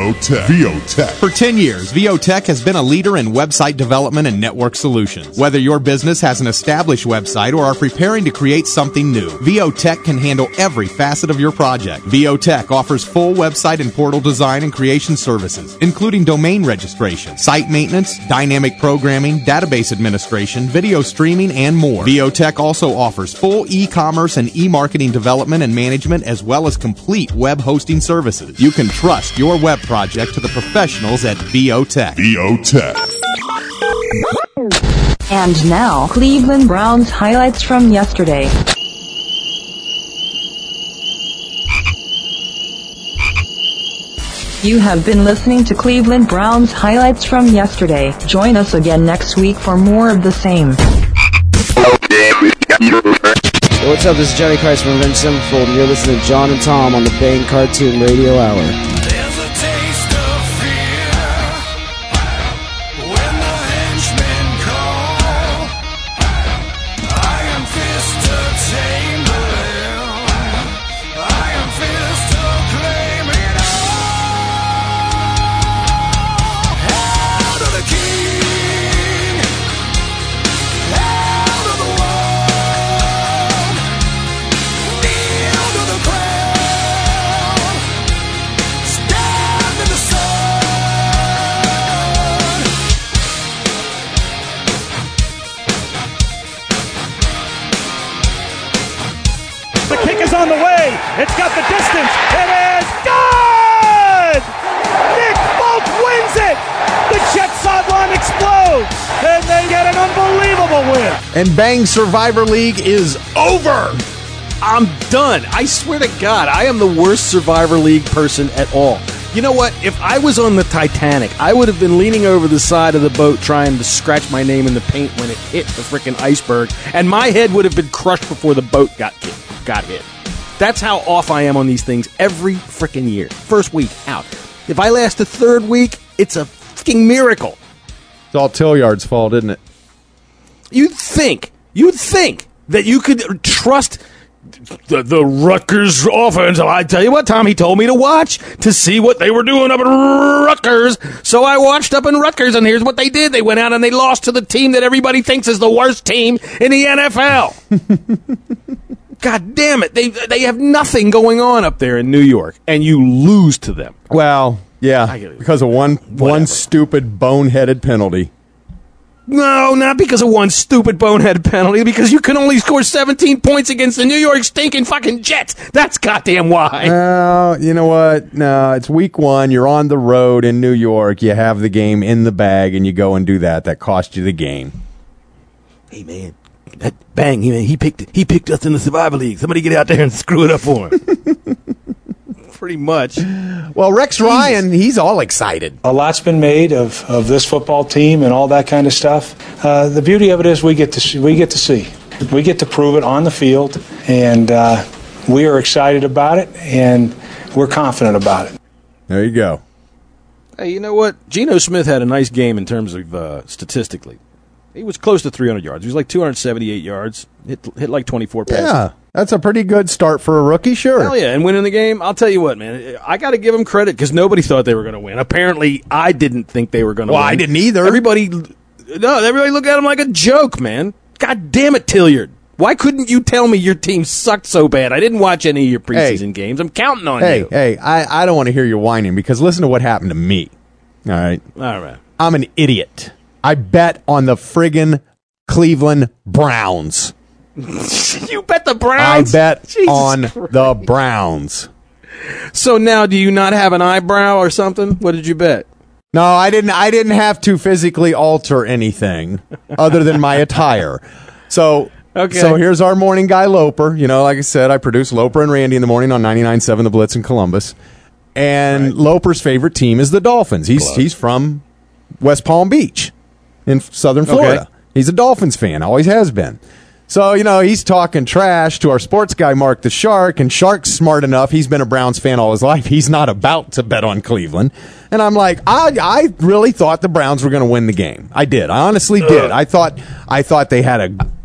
VOTech. VOTech. For ten years, VOTech has been a leader in website development and network solutions. Whether your business has an established website or are preparing to create something new, VOTech can handle every facet of your project. VOTech offers full website and portal design and creation services, including domain registration, site maintenance, dynamic programming, database administration, video streaming, and more. VOTech also offers full e-commerce and e-marketing development and management, as well as complete web hosting services. You can trust your web project to the professionals at VOTech. VOTech. And now, Cleveland Browns highlights from yesterday. You have been listening to Cleveland Browns highlights from yesterday. Join us again next week for more of the same. Hey, what's up? This is Johnny Christ from Vince Simmerfold, and you're listening to John and Tom on the Bang Cartoon Radio Hour. On the way, it's got the distance, it is good! Nick Folk wins it! The Jets sideline explodes, and they get an unbelievable win! And Bang Survivor League is over! I'm done. I swear to God, I am the worst Survivor League person at all. You know what? If I was on the Titanic, I would have been leaning over the side of the boat trying to scratch my name in the paint when it hit the freaking iceberg, and my head would have been crushed before the boat got hit. Got hit. That's how off I am on these things every freaking year. First week out. If I last the third week, it's a freaking miracle. It's all Tilliard's fault, isn't it? You'd think, you'd think that you could trust the, the Rutgers offense. I tell you what, Tom, he told me to watch to see what they were doing up at Rutgers. So I watched up in Rutgers, and here's what they did. They went out and they lost to the team that everybody thinks is the worst team in the N F L. God damn it. They they have nothing going on up there in New York, and you lose to them. Well, yeah, because of one one stupid boneheaded penalty. No, not because of one stupid boneheaded penalty, because you can only score seventeen points against the New York stinking fucking Jets. That's goddamn why. Well, you know what? No, it's week one. You're on the road in New York. You have the game in the bag, and you go and do that. That cost you the game. Hey, man. That Bang, he, he picked he picked us in the Survivor League. Somebody get out there and screw it up for him. Pretty much. Well, Rex Ryan, he's all excited. A lot's been made of, of this football team and all that kind of stuff. Uh, the beauty of it is we get to see, we get to see. We get to prove it on the field, and uh, we are excited about it, and we're confident about it. There you go. Hey, you know what? Geno Smith had a nice game in terms of uh, statistically. He was close to three hundred yards. He was like two hundred seventy-eight yards. Hit hit like twenty-four passes. Yeah, that's a pretty good start for a rookie, sure. Hell yeah, and winning the game, I'll tell you what, man. I got to give him credit because nobody thought they were going to win. Apparently, I didn't think they were going to well, win. Well, I didn't either. Everybody, no, everybody looked at him like a joke, man. God damn it, Tilliard. Why couldn't you tell me your team sucked so bad? I didn't watch any of your preseason hey, games. I'm counting on hey, you. Hey, hey, I, I don't want to hear you whining because listen to what happened to me. All right? All right. I'm an idiot. I bet on the friggin' Cleveland Browns. You bet the Browns? I bet Jesus on Christ. the Browns. So now, do you not have an eyebrow or something? What did you bet? No, I didn't. I didn't have to physically alter anything other than my attire. So, okay. So here's our morning guy, Loper. You know, like I said, I produce Loper and Randy in the morning on ninety-nine point seven The Blitz in Columbus. And right. Loper's favorite team is the Dolphins. He's Close. he's from West Palm Beach in southern Florida. Okay. He's a Dolphins fan, always has been. So, you know, he's talking trash to our sports guy, Mark the Shark, and Shark's smart enough. He's been a Browns fan all his life. He's not about to bet on Cleveland. And I'm like, I I really thought the Browns were going to win the game. I did. I honestly did. I thought I thought they had a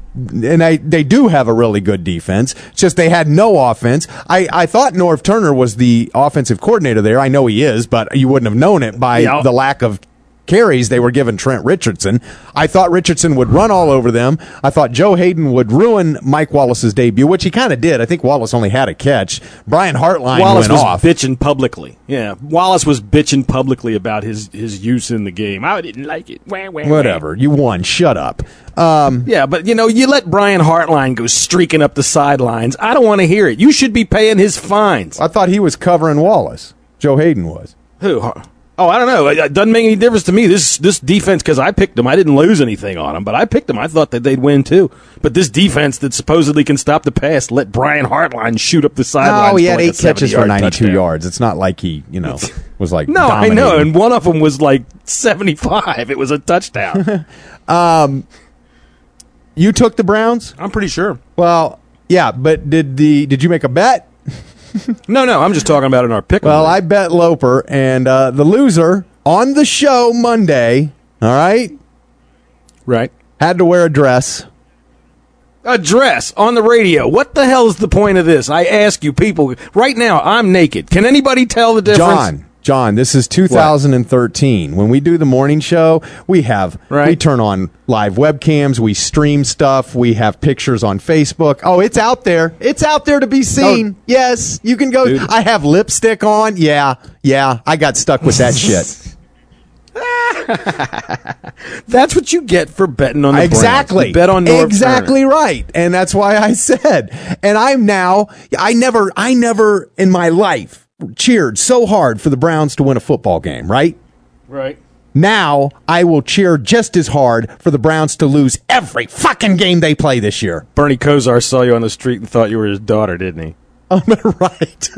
and I, they do have a really good defense. It's just they had no offense. I, I thought Norv Turner was the offensive coordinator there. I know he is, but you wouldn't have known it by Yeah. the lack of carries they were giving Trent Richardson. I thought Richardson would run all over them. I thought Joe Hayden would ruin Mike Wallace's debut, which he kind of did. I think Wallace only had a catch. Brian Hartline Wallace went was off. bitching publicly. Yeah, Wallace was bitching publicly about his, his use in the game. I didn't like it. Wah, wah, wah. Whatever. You won. Shut up. Um, Yeah, but you know, you let Brian Hartline go streaking up the sidelines. I don't want to hear it. You should be paying his fines. I thought he was covering Wallace. Joe Hayden was. Who? Oh, I don't know. It doesn't make any difference to me. This this defense, because I picked them, I didn't lose anything on them, but I picked them. I thought that they'd win too. But this defense that supposedly can stop the pass let Brian Hartline shoot up the sidelines. Oh, he for had like eight a catches for seventy-yard ninety-two touchdown. yards. It's not like he, you know, was like No, I dominating. know, and one of them was like seventy-five. It was a touchdown. Um, you took the Browns? I'm pretty sure. Well, yeah, but did the did you make a bet? No, no, I'm just talking about in our pick. Well, I bet Loper, and uh, the loser on the show Monday, all right? Right. Had to wear a dress. A dress on the radio. What the hell is the point of this? I ask you people. Right now, I'm naked. Can anybody tell the difference? John, John, this is two thousand thirteen. When we do the morning show, we have Right. we turn on live webcams, we stream stuff, we have pictures on Facebook. Oh, it's out there. It's out there to be seen. Oh. Yes, you can go. Dude. I have lipstick on. Yeah, yeah, I got stuck with that shit. That's what you get for betting on the Exactly. Browns. You bet on Norv exactly Turner. right. And that's why I said. And I'm now I never I never in my life cheered so hard for the Browns to win a football game, right? Right. Now I will cheer just as hard for the Browns to lose every fucking game they play this year. Bernie Kosar saw you on the street and thought you were his daughter, didn't he? I'm right.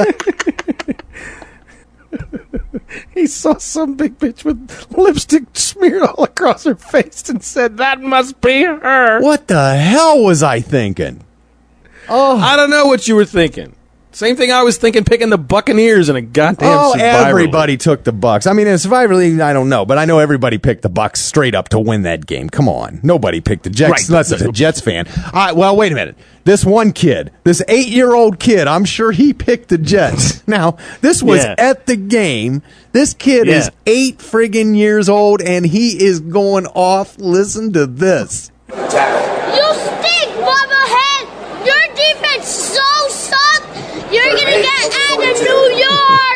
He saw some big bitch with lipstick smeared all across her face and said, "That must be her." What the hell was I thinking? Oh, I don't know what you were thinking. Same thing I was thinking, picking the Buccaneers in a goddamn Oh, Survivor everybody League. took the Bucks. I mean, in Survivor League, I don't know, but I know everybody picked the Bucks straight up to win that game. Come on, nobody picked the Jets Right. unless it's a Jets fan. Uh, well, wait a minute. This one kid, this eight-year-old kid, I'm sure he picked the Jets. Now, this was Yeah. at the game. This kid Yeah. is eight friggin' years old, and he is going off. Listen to this. You stink, Bubblehead! Your defense so sucked, you're gonna get out of New York!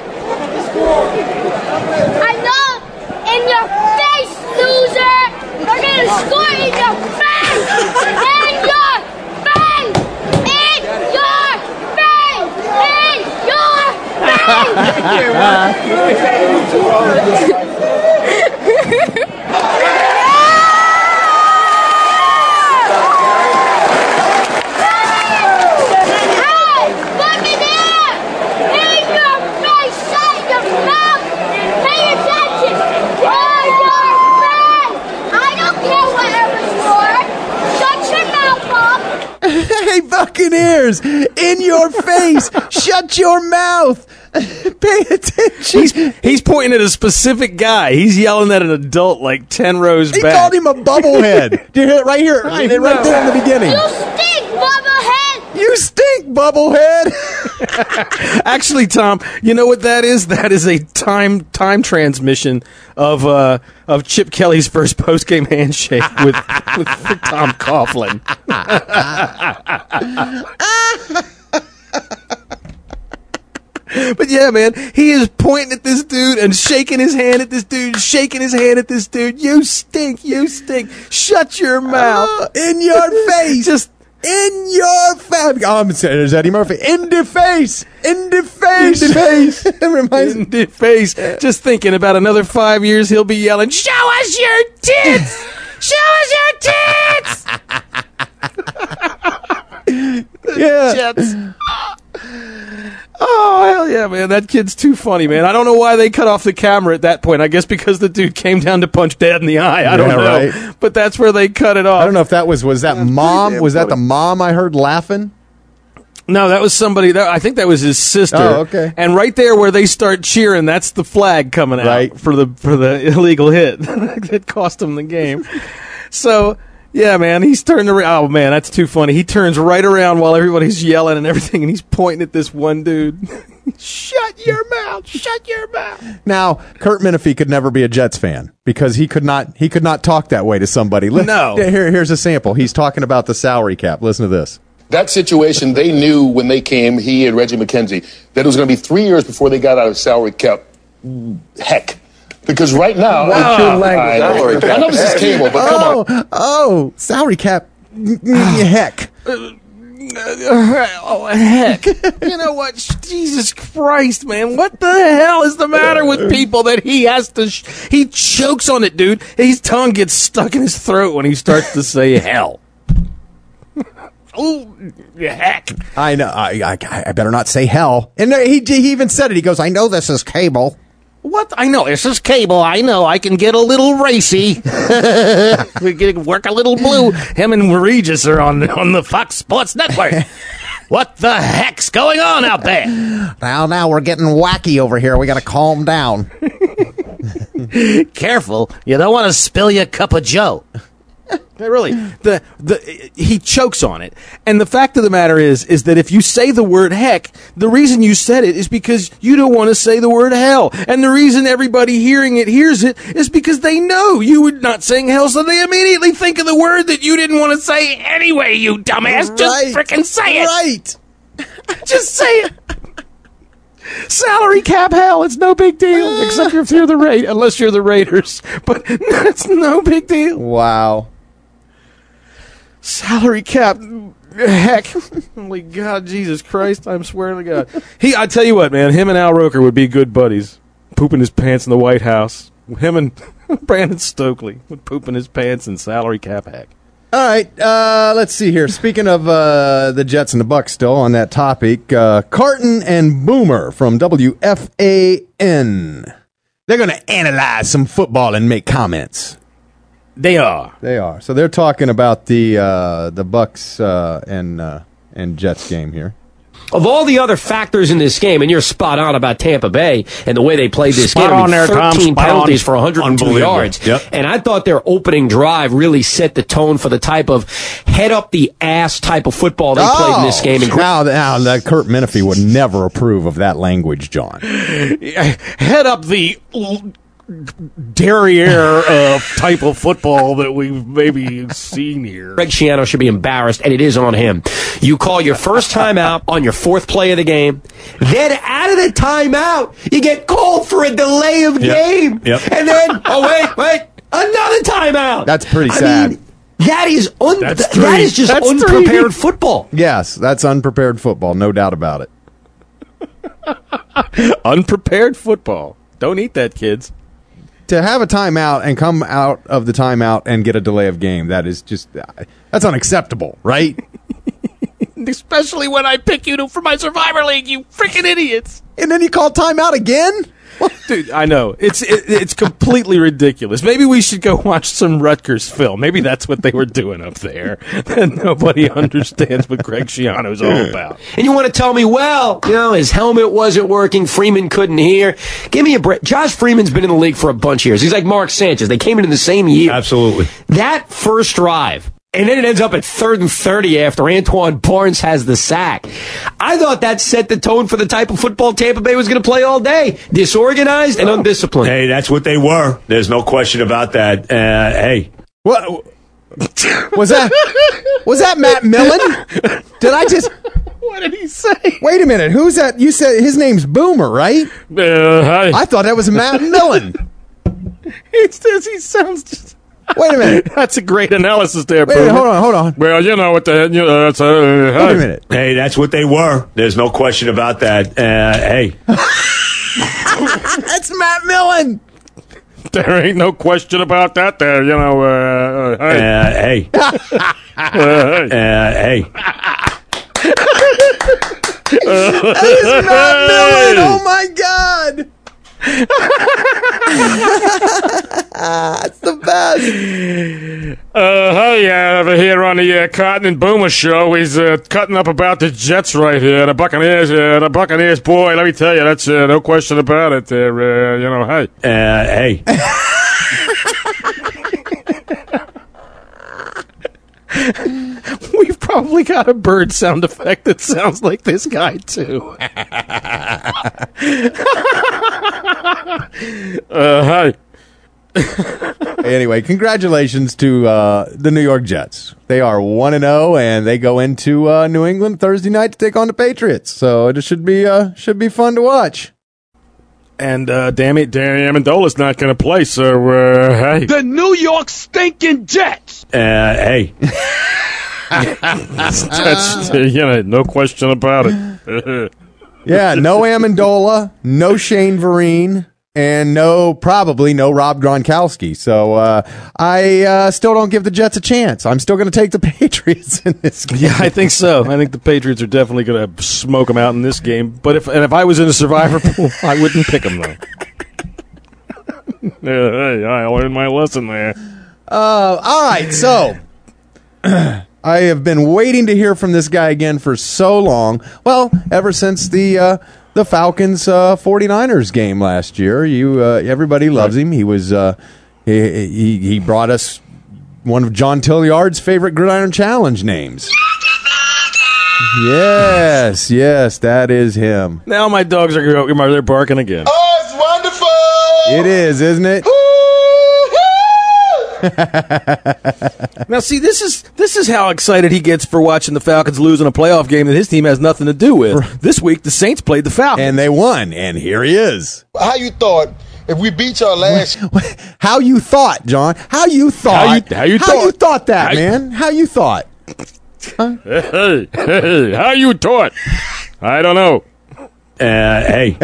I know! In your face, loser! They're gonna score in your face! In your face! In your face! In your face! Hey, Buccaneer! In your face! Shut your mouth! Pay attention! In your face! I don't care whatever score! Shut your mouth, Bob! Hey, Buccaneers, in your face. Shut your mouth. Pay attention. He's, he's pointing at a specific guy. He's yelling at an adult like ten rows He back. called him a bubblehead. Do you hear it right here? I Right, right there in the beginning. You stink, Bubblehead! You stink, bubblehead. Actually, Tom, you know what that is? That is a time time transmission of uh, of Chip Kelly's first post game handshake with with Tom Coughlin. But yeah, man, he is pointing at this dude and shaking his hand at this dude, shaking his hand at this dude. You stink, you stink. Shut your mouth. Uh, in your face. Just in your face. Oh, I'm saying, there's Eddie Murphy. In the face. In the face. In the face. It reminds in the face. Just thinking about another five years, he'll be yelling, "Show us your tits! Show us your tits!" Yeah. Jets. Oh, hell yeah, man. That kid's too funny, man. I don't know why they cut off the camera at that point. I guess because the dude came down to punch Dad in the eye. I don't Yeah, know. right. But that's where they cut it off. I don't know if that was, was that mom? damn Was that funny. the mom I heard laughing? No, that was somebody. That, I think that was his sister. Oh, okay. And right there where they start cheering, that's the flag coming out Right. for the for the illegal hit that cost him the game. So, Yeah, man, he's turned around. Oh, man, that's too funny. He turns right around while everybody's yelling and everything, and he's pointing at this one dude. Shut your mouth! Shut your mouth! Now, Kurt Menefee could never be a Jets fan because he could not he could not talk that way to somebody. Li- No. Here, here's a sample. He's talking about the salary cap. Listen to this. That situation, they knew when they came, he and Reggie McKenzie, that it was going to be three years before they got out of salary cap. Heck. Because right now, Wow. I, Salary cap. I know this is cable, but come oh, on. Oh, salary cap. Heck. Oh, heck. You know what? Jesus Christ, man. What the hell is the matter with people that he has to... Sh- he chokes on it, dude. His tongue gets stuck in his throat when he starts to say hell. Oh, heck. I know. I, I I better not say hell. And he he even said it. He goes, I know this is cable. What? I know. This is cable. I know. I can get a little racy. We can work a little blue. Him and Regis are on, on the Fox Sports Network. What the heck's going on out there? Now, now, we're getting wacky over here. We got to calm down. Careful. You don't want to spill your cup of joe. Really, the the he chokes on it, and the fact of the matter is, is that if you say the word heck, the reason you said it is because you don't want to say the word hell, and the reason everybody hearing it hears it is because they know you were not saying hell, so they immediately think of the word that you didn't want to say anyway. You dumbass, Right. just frickin' say it. Right. Just say it. Salary cap hell, it's no big deal, except if you're the Ra- unless you're the Raiders, but it's no big deal. Wow. Salary cap, heck, holy God, Jesus Christ! I'm swearing to God. He, I tell you what, man, him and Al Roker would be good buddies. Pooping his pants in the White House. Him and Brandon Stokely would poop in his pants and salary cap heck. All right, uh, let's see here. Speaking of uh, the Jets and the Bucks, still on that topic, uh, Carton and Boomer from W F A N. They're going to analyze some football and make comments. They are. They are. So they're talking about the uh, the Bucks uh, and uh, and Jets game here. Of all the other factors in this game, and you're spot on about Tampa Bay and the way they played this Spot game, I mean, on there, Tom, thirteen spot penalties on. for one hundred two Unbelievable. yards. Yep. And I thought their opening drive really set the tone for the type of head up the ass type of football they played in this game. And now, now that Kurt Menefee would never approve of that language, John. Head up the derriere uh, type of football that we've maybe seen here. Greg Schiano should be embarrassed, and it is on him. You call your first timeout on your fourth play of the game. Then out of the timeout, you get called for a delay of Yep. game. Yep. And then, oh, wait, wait, another timeout. That's pretty I sad. mean, that is un- That's th- three. that is just That's unprepared three. football. Yes, that's unprepared football, no doubt about it. Unprepared football. Don't eat that, kids. To have a timeout and come out of the timeout and get a delay of game, that is just, that's unacceptable, right? Especially when I pick you to, for my Survivor League, you freaking idiots. And then you call timeout again? Dude, I know. It's it, it's completely ridiculous. Maybe we should go watch some Rutgers film. Maybe that's what they were doing up there. And nobody understands what Greg Schiano's all about. And you want to tell me, well, you know, his helmet wasn't working, Freeman couldn't hear. Give me a break. Josh Freeman's been in the league for a bunch of years. He's like Mark Sanchez. They came in in the same year. Absolutely. That first drive, and then it ends up at third and thirty after Antoine Barnes has the sack. I thought that set the tone for the type of football Tampa Bay was going to play all day. Disorganized and undisciplined. Hey, that's what they were. There's no question about that. Uh, hey. What was that? Was that Matt Millen? Did I just? What did he say? Wait a minute. Who's that? You said his name's Boomer, right? Uh, hi. I thought that was Matt Millen. He says he sounds just... Wait a minute. That's a great analysis there, Wait, Boomer. hold on, hold on. Well, you know what the... You know, that's, uh, Wait a minute. Hey, that's what they were. There's no question about that. Uh, hey. That's Matt Millen. There ain't no question about that there, you know. Uh, uh, hey. Uh, hey. Uh, hey. That is Matt Millen. Oh, my God. That's the best. Uh, hey, uh, over here on the uh, Cotton and Boomer show, he's uh, cutting up about the Jets right here. The Buccaneers, uh, the Buccaneers, boy, let me tell you, that's uh, no question about it. There, uh, you know, hey, uh, hey. We've probably got a bird sound effect that sounds like this guy, too. uh, hi. Anyway, congratulations to uh, the New York Jets. They are one and oh, and they go into uh, New England Thursday night to take on the Patriots. So it should be uh, should be fun to watch. And uh, damn it, Danny Amendola's not going to play, so uh, hey. The New York stinking Jets. Uh, hey. That's, uh, you know, no question about it. Yeah, no Amendola, no Shane Vereen, and no, probably no Rob Gronkowski. So uh, I uh, still don't give the Jets a chance. I'm still going to take the Patriots in this game. Yeah, I think so. I think the Patriots are definitely going to smoke them out in this game. But if and if I was in a survivor pool, I wouldn't pick them, though. Yeah, hey, I learned my lesson there. Uh, all right, so I have been waiting to hear from this guy again for so long. Well, ever since the uh, the Falcons uh, 49ers game last year. You uh, everybody loves him. He was uh, he, he he brought us one of John Tilliard's favorite Gridiron Challenge names. Yes, yes, that is him. Now my dogs are they're barking again. Oh, it's wonderful! It is, isn't it? Now, see, this is this is how excited he gets for watching the Falcons lose in a playoff game that his team has nothing to do with. This week, the Saints played the Falcons. And they won, and here he is. How you thought if we beat y'all last... How you thought, John? How you thought? How you, how you how thought? you thought that, how man? How you thought? Huh? Hey, hey, how you thought? I don't know. Uh, hey.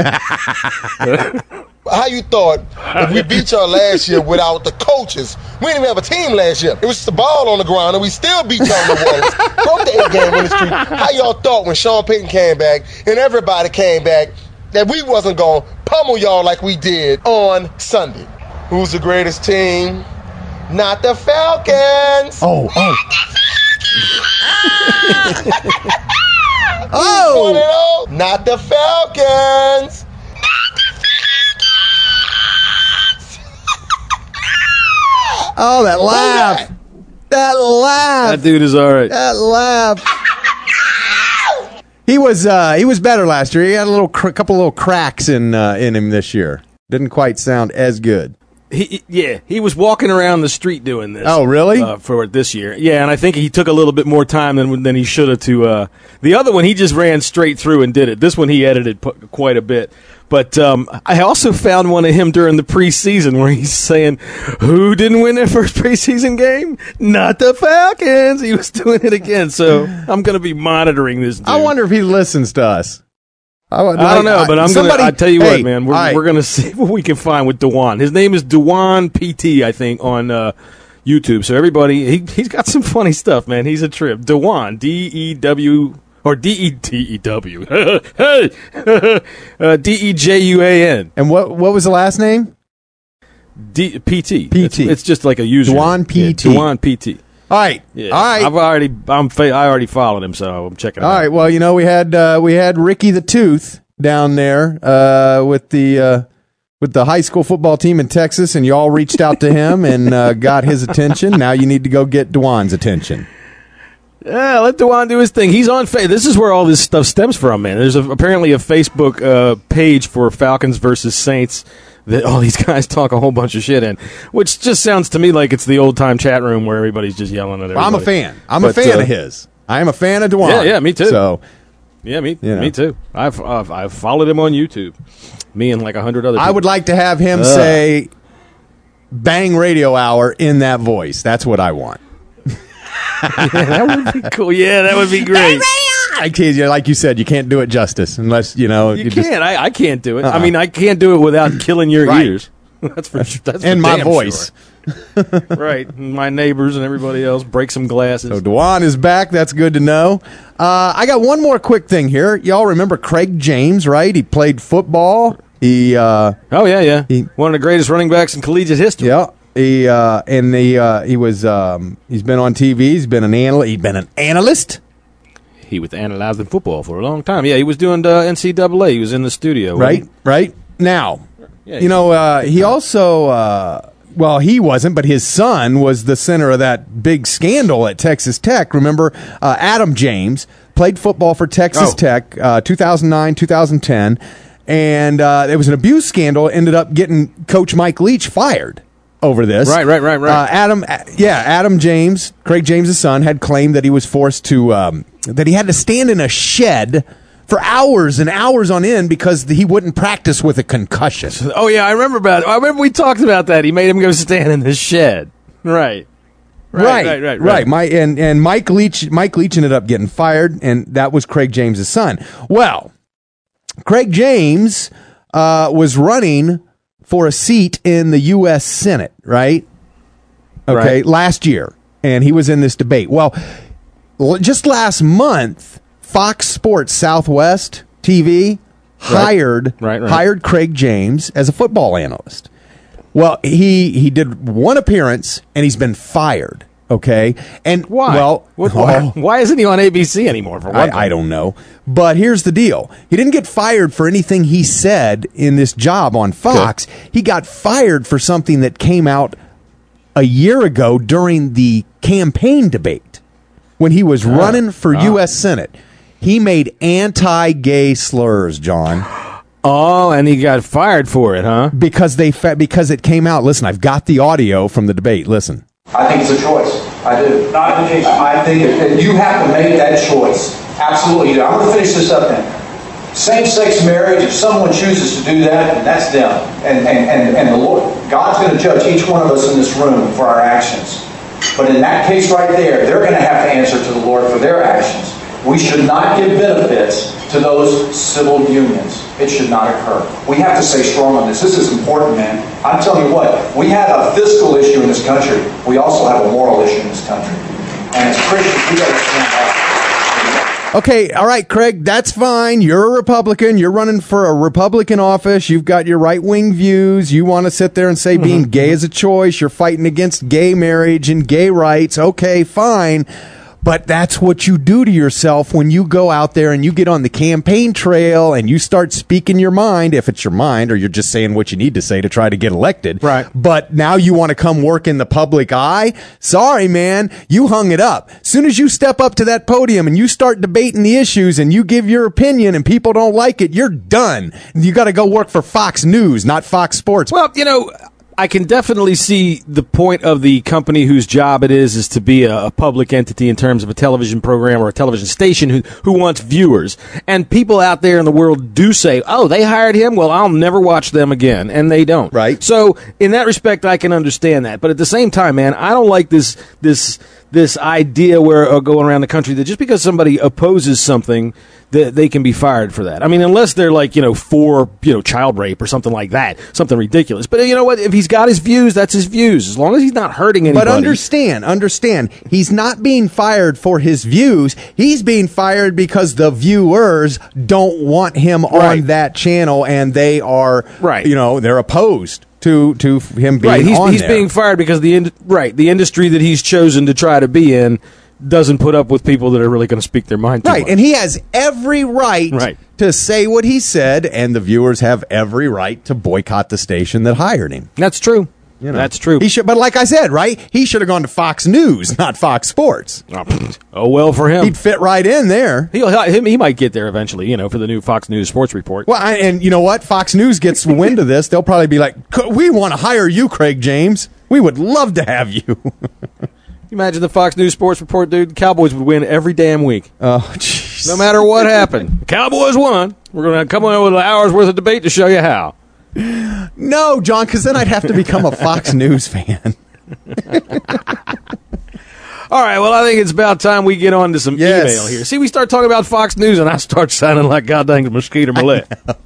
How you thought if we beat y'all last year without the coaches? We didn't even have a team last year. It was just the ball on the ground, and we still beat y'all in the Wallace. Broke the eight-game winning streak. How y'all thought when Sean Payton came back and everybody came back that we wasn't going to pummel y'all like we did on Sunday? Who's the greatest team? Not the Falcons. Oh, oh. Oh! Not the Falcons. Oh, that laugh. That laugh. That dude is all right. That laugh. He was uh, he was better last year. He had a little cr- couple little cracks in uh, in him this year. Didn't quite sound as good. He, yeah, he was walking around the street doing this. Oh, really? Uh, for this year. Yeah, and I think he took a little bit more time than than he should have to. Uh, the other one, he just ran straight through and did it. This one, he edited p- quite a bit. But um, I also found one of him during the preseason where he's saying, who didn't win their first preseason game? Not the Falcons. He was doing it again. So I'm going to be monitoring this dude. I wonder if he listens to us. I, like, I don't know, but I'm going to, I tell you hey, what, man, we're, right. we're going to see what we can find with Dewan. His name is Dewan P T, I think, on uh, YouTube. So everybody, he, he's got some funny stuff, man. He's a trip. Dewan, D E W, or D E D E W. Hey! uh, D E J U A N. And what what was the last name? D- P T. P T. It's, it's just like a user. Dewan P T. Yeah, Dewan P T. All right, yeah. all right. I've already, I'm, fa- I already followed him, so I'm checking. All it out. right. Well, you know, we had uh, we had Ricky the Tooth down there uh, with the uh, with the high school football team in Texas, and y'all reached out to him and uh, got his attention. Now you need to go get Dewan's attention. Yeah, let Dewan do his thing. He's on fa- This is where all this stuff stems from, man. There's a, apparently a Facebook uh, page for Falcons versus Saints that all these guys talk a whole bunch of shit in, which just sounds to me like it's the old-time chat room where everybody's just yelling at everybody. Well, I'm a fan. I'm but, a fan uh, of his. I am a fan of Dewan. Yeah, yeah, me too. So, yeah, me, you know. me too. I've, I've I've followed him on YouTube. Me and like a hundred other people. I would like to have him uh. say "Bang Radio Hour" in that voice. That's what I want. Yeah, that would be cool. Yeah, that would be great. I tease you, like you said, you can't do it justice unless you know You, you can't. just, I, I can't do it. Uh-uh. I mean, I can't do it without killing your Right. ears. That's for sure. That's and for my damn voice. Sure. Right. And my neighbors and everybody else break some glasses. So Dewan is back. That's good to know. Uh, I got one more quick thing here. Y'all remember Craig James, right? He played football. He uh, oh yeah, yeah. He, one of the greatest running backs in collegiate history. Yeah. He uh, and the uh, he was um, he's been on T V. He's been an analyst. He's been an analyst. He was analyzing football for a long time. Yeah, he was doing uh, N C double A. He was in the studio. Right. Right. Now, Yeah, you know, uh, he also uh, well, he wasn't, but his son was the center of that big scandal at Texas Tech. Remember, uh, Adam James played football for Texas Oh. Tech, uh, two thousand nine, two thousand ten, and uh, it was an abuse scandal. Ended up getting Coach Mike Leach fired over this. Right, right, right, right. Uh, Adam, yeah, Adam James, Craig James' son, had claimed that he was forced to, um, that he had to stand in a shed for hours and hours on end because he wouldn't practice with a concussion. Oh yeah, I remember about. I remember we talked about that. He made him go stand in the shed. Right. Right, right, right, right. My and and Mike Leach, Mike Leach ended up getting fired, and that was Craig James' son. Well, Craig James uh, was running for a seat in the U S Senate, right? Okay, Right. last year, and he was in this debate. Well, l- just last month, Fox Sports Southwest T V hired Right, right. hired Craig James as a football analyst. Well, he he did one appearance and he's been fired. Okay, and Why? Well, What- why, oh, why isn't he on A B C anymore? For one thing? I, I don't know, but here's the deal: he didn't get fired for anything he said in this job on Fox. He got fired for something that came out a year ago during the campaign debate when he was running for oh. U S Senate. He made anti-gay slurs, John. Oh, and he got fired for it, huh? Because they fa- because it came out. Listen, I've got the audio from the debate. Listen. I think it's a choice. I do. I think that you have to make that choice. Absolutely. you do. I'm going to finish this up then. Same-sex marriage, if someone chooses to do that, that's them. And, and, and, and the Lord, God's going to judge each one of us in this room for our actions. But in that case right there, they're going to have to answer to the Lord for their actions. We should not give benefits to those civil unions. It should not occur. We have to stay strong on this. This is important, man. I'm telling you what, we have a fiscal issue in this country. We also have a moral issue in this country. And as Christians, we got to stand up. Okay, all right, Craig, that's fine. You're a Republican. You're running for a Republican office. You've got your right-wing views. You want to sit there and say Mm-hmm. being gay is a choice. You're fighting against gay marriage and gay rights. Okay, fine. But that's what you do to yourself when you go out there and you get on the campaign trail and you start speaking your mind, if it's your mind, or you're just saying what you need to say to try to get elected. Right. But now you want to come work in the public eye? Sorry, man. You hung it up. As soon as you step up to that podium and you start debating the issues and you give your opinion and people don't like it, you're done. You got to go work for Fox News, not Fox Sports. Well, you know, I can definitely see the point of the company whose job it is is to be a, a public entity in terms of a television program or a television station who, who wants viewers. And people out there in the world do say, oh, they hired him? Well, I'll never watch them again. And they don't. Right. So in that respect, I can understand that. But at the same time, man, I don't like this this this idea where uh, going around the country that just because somebody opposes something, that they can be fired for that. I mean, unless they're like, you know, for, you know, child rape or something like that, something ridiculous. But you know what? If he's got his views, that's his views. As long as he's not hurting anybody. But understand, understand, he's not being fired for his views. He's being fired because the viewers don't want him Right. on that channel, and they are, Right. you know, they're opposed to to him being right, he's, on he's there. being fired because the ind- right the industry that he's chosen to try to be in doesn't put up with people that are really going to speak their mind. Too Right, much. and he has every right, Right. to say what he said, and the viewers have every right to boycott the station that hired him. That's true. You know. That's true. He should, but like I said, right, he should have gone to Fox News, not Fox Sports. Oh, well for him. He'd fit right in there. He'll, he he might get there eventually, you know, for the new Fox News Sports Report. Well, I, and you know what? Fox News gets wind of this. They'll probably be like, "C- we want to hire you, Craig James. We would love to have you. Imagine the Fox News Sports Report, dude. The Cowboys would win every damn week. Oh, jeez. No matter what happened. The Cowboys won. We're going to come on with an hour's worth of debate to show you how. No, John, because then I'd have to become a Fox News fan. All right, well, I think it's about time we get on to some Yes. email here. See, we start talking about Fox News, and I start sounding like goddamn Mosquito Millet.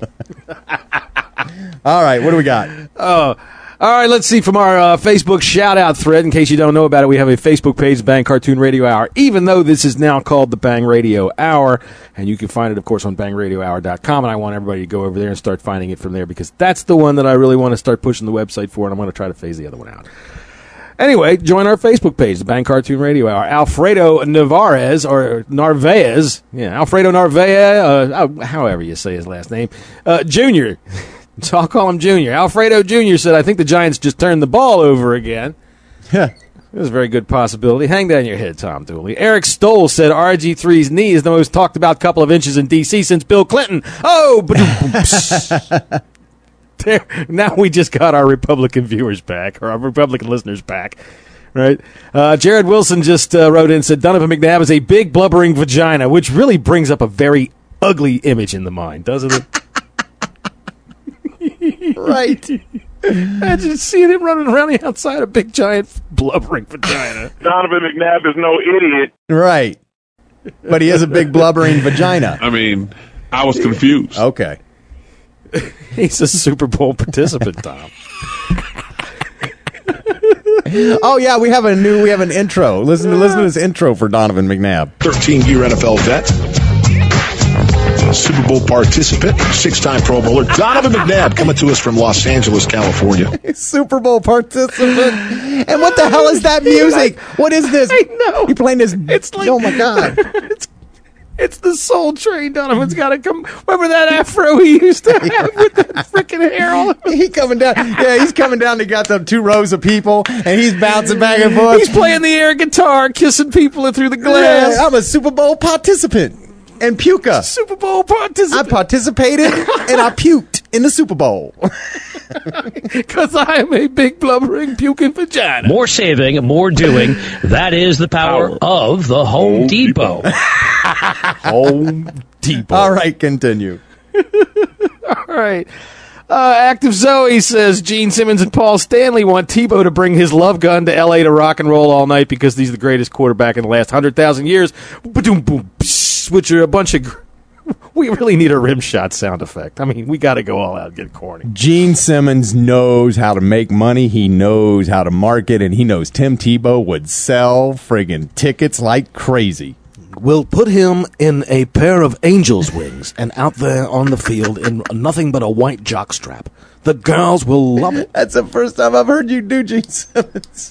All right, what do we got? Oh, all right, let's see from our uh, Facebook shout-out thread. In case you don't know about it, we have a Facebook page, Bang Cartoon Radio Hour, even though this is now called the Bang Radio Hour. And you can find it, of course, on bang radio hour dot com. And I want everybody to go over there and start finding it from there because that's the one that I really want to start pushing the website for, and I'm going to try to phase the other one out. Anyway, join our Facebook page, the Bang Cartoon Radio Hour. Alfredo Narvaez, or Narvaez, yeah, Alfredo Narvaez, uh, however you say his last name, uh, Junior So I'll call him Junior. Alfredo Junior said, I think the Giants just turned the ball over again. Yeah. It was a very good possibility. Hang down your head, Tom Dooley. Eric Stoll said R G three's knee is the most talked about couple of inches in D C since Bill Clinton. Oh, there, now we just got our Republican viewers back, or our Republican listeners back. Right? Uh, Jared Wilson just uh, wrote in and said, Donovan McNabb is a big blubbering vagina, which really brings up a very ugly image in the mind, doesn't it? Right. Imagine seeing him running around the outside a big, giant, blubbering vagina. Donovan McNabb is no idiot. Right. But he has a big blubbering vagina. I mean, I was confused. Okay. He's a Super Bowl participant, Tom. Oh yeah, we have a new we have an intro. Listen to listen to this intro for Donovan McNabb. thirteen-year N F L vet, Super Bowl participant, six-time Pro Bowler, Donovan McNabb coming to us from Los Angeles, California. Super Bowl participant. And what the hell is that music? What is this? I know. You playing this? It's like, oh my god. it's It's the Soul Train. Donovan's got to come. Remember that afro he used to have with that freaking hair all over? He coming down. Yeah, he's coming down. They got the two rows of people, and he's bouncing back and forth. He's playing the air guitar, kissing people through the glass. Yeah, I'm a Super Bowl participant. And Puka. Super Bowl participant. I participated, and I puked in the Super Bowl. Because I am a big blubbering puking vagina. More saving, more doing. That is the power, power. of the Home, Home Depot. Depot. Home Depot. All right, continue. All right. Uh, Active Zoe says Gene Simmons and Paul Stanley want Tebow to bring his love gun to L A to rock and roll all night because he's the greatest quarterback in the last one hundred thousand years. Ba-doom, boom, psh, which are a bunch of... Gr- we really need a rim shot sound effect. I mean, we got to go all out and get corny. Gene Simmons knows how to make money. He knows how to market, and he knows Tim Tebow would sell friggin' tickets like crazy. We'll put him in a pair of angel's wings and out there on the field in nothing but a white jockstrap. The girls will love it. That's the first time I've heard you do Gene Simmons.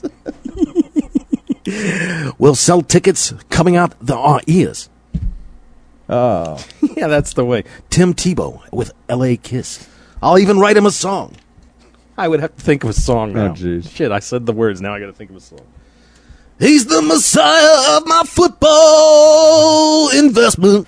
We'll sell tickets coming out the, our ears. Oh. Yeah, that's the way. Tim Tebow with L A Kiss. I'll even write him a song. I would have to think of a song now. Oh, jeez. Shit, I said the words. Now I got to think of a song. He's the messiah of my football investment.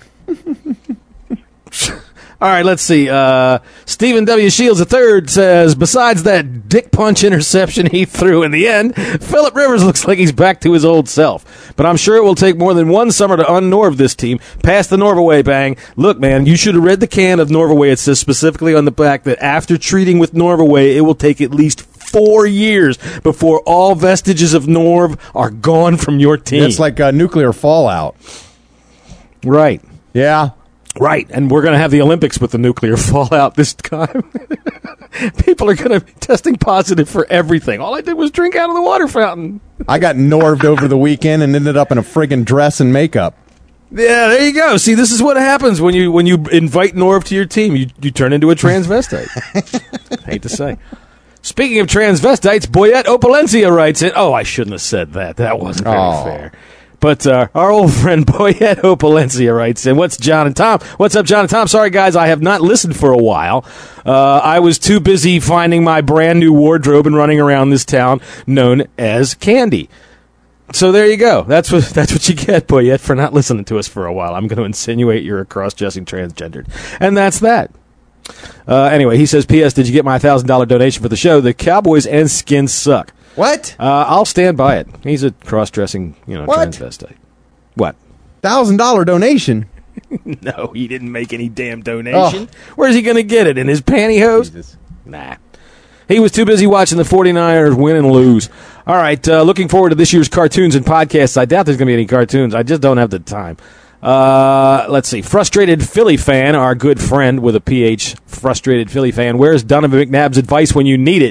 All right, let's see. Uh, Stephen W. Shields the third says, besides that dick punch interception he threw in the end, Phillip Rivers looks like he's back to his old self. But I'm sure it will take more than one summer to un-Norv this team. Pass the Norvaway, bang. Look, man, you should have read the can of Norvaway. It says specifically on the back that after treating with Norvaway, it will take at least four years before all vestiges of Norv are gone from your team. It's like uh, nuclear fallout. Right. Yeah. Right, and we're going to have the Olympics with the nuclear fallout this time. People are going to be testing positive for everything. All I did was drink out of the water fountain. I got Norved over the weekend and ended up in a friggin' dress and makeup. Yeah, there you go. See, this is what happens when you when you invite Norv to your team. You you turn into a transvestite. Hate to say. Speaking of transvestites, Boyette Opalencia writes in. Oh, I shouldn't have said that. That wasn't very oh. fair. But uh, our old friend Boyette Opalencia writes in, what's John and Tom? What's up, John and Tom? Sorry, guys, I have not listened for a while. Uh, I was too busy finding my brand new wardrobe and running around this town known as Candy. So there you go. That's what that's what you get, Boyette, for not listening to us for a while. I'm going to insinuate you're a cross-dressing transgendered. And that's that. Uh, anyway, he says, P S. Did you get my one thousand dollars donation for the show? The Cowboys and Skins suck. What? Uh, I'll stand by it. He's a cross-dressing, you know, what? transvestite. What? one thousand dollars donation? No, he didn't make any damn donation. Oh. Where's he going to get it? In his pantyhose? Jesus. Nah. He was too busy watching the 49ers win and lose. All right, uh, looking forward to this year's cartoons and podcasts. I doubt there's going to be any cartoons. I just don't have the time. Uh, let's see. Frustrated Philly fan, our good friend with a P H, frustrated Philly fan. Where's Donovan McNabb's advice when you need it?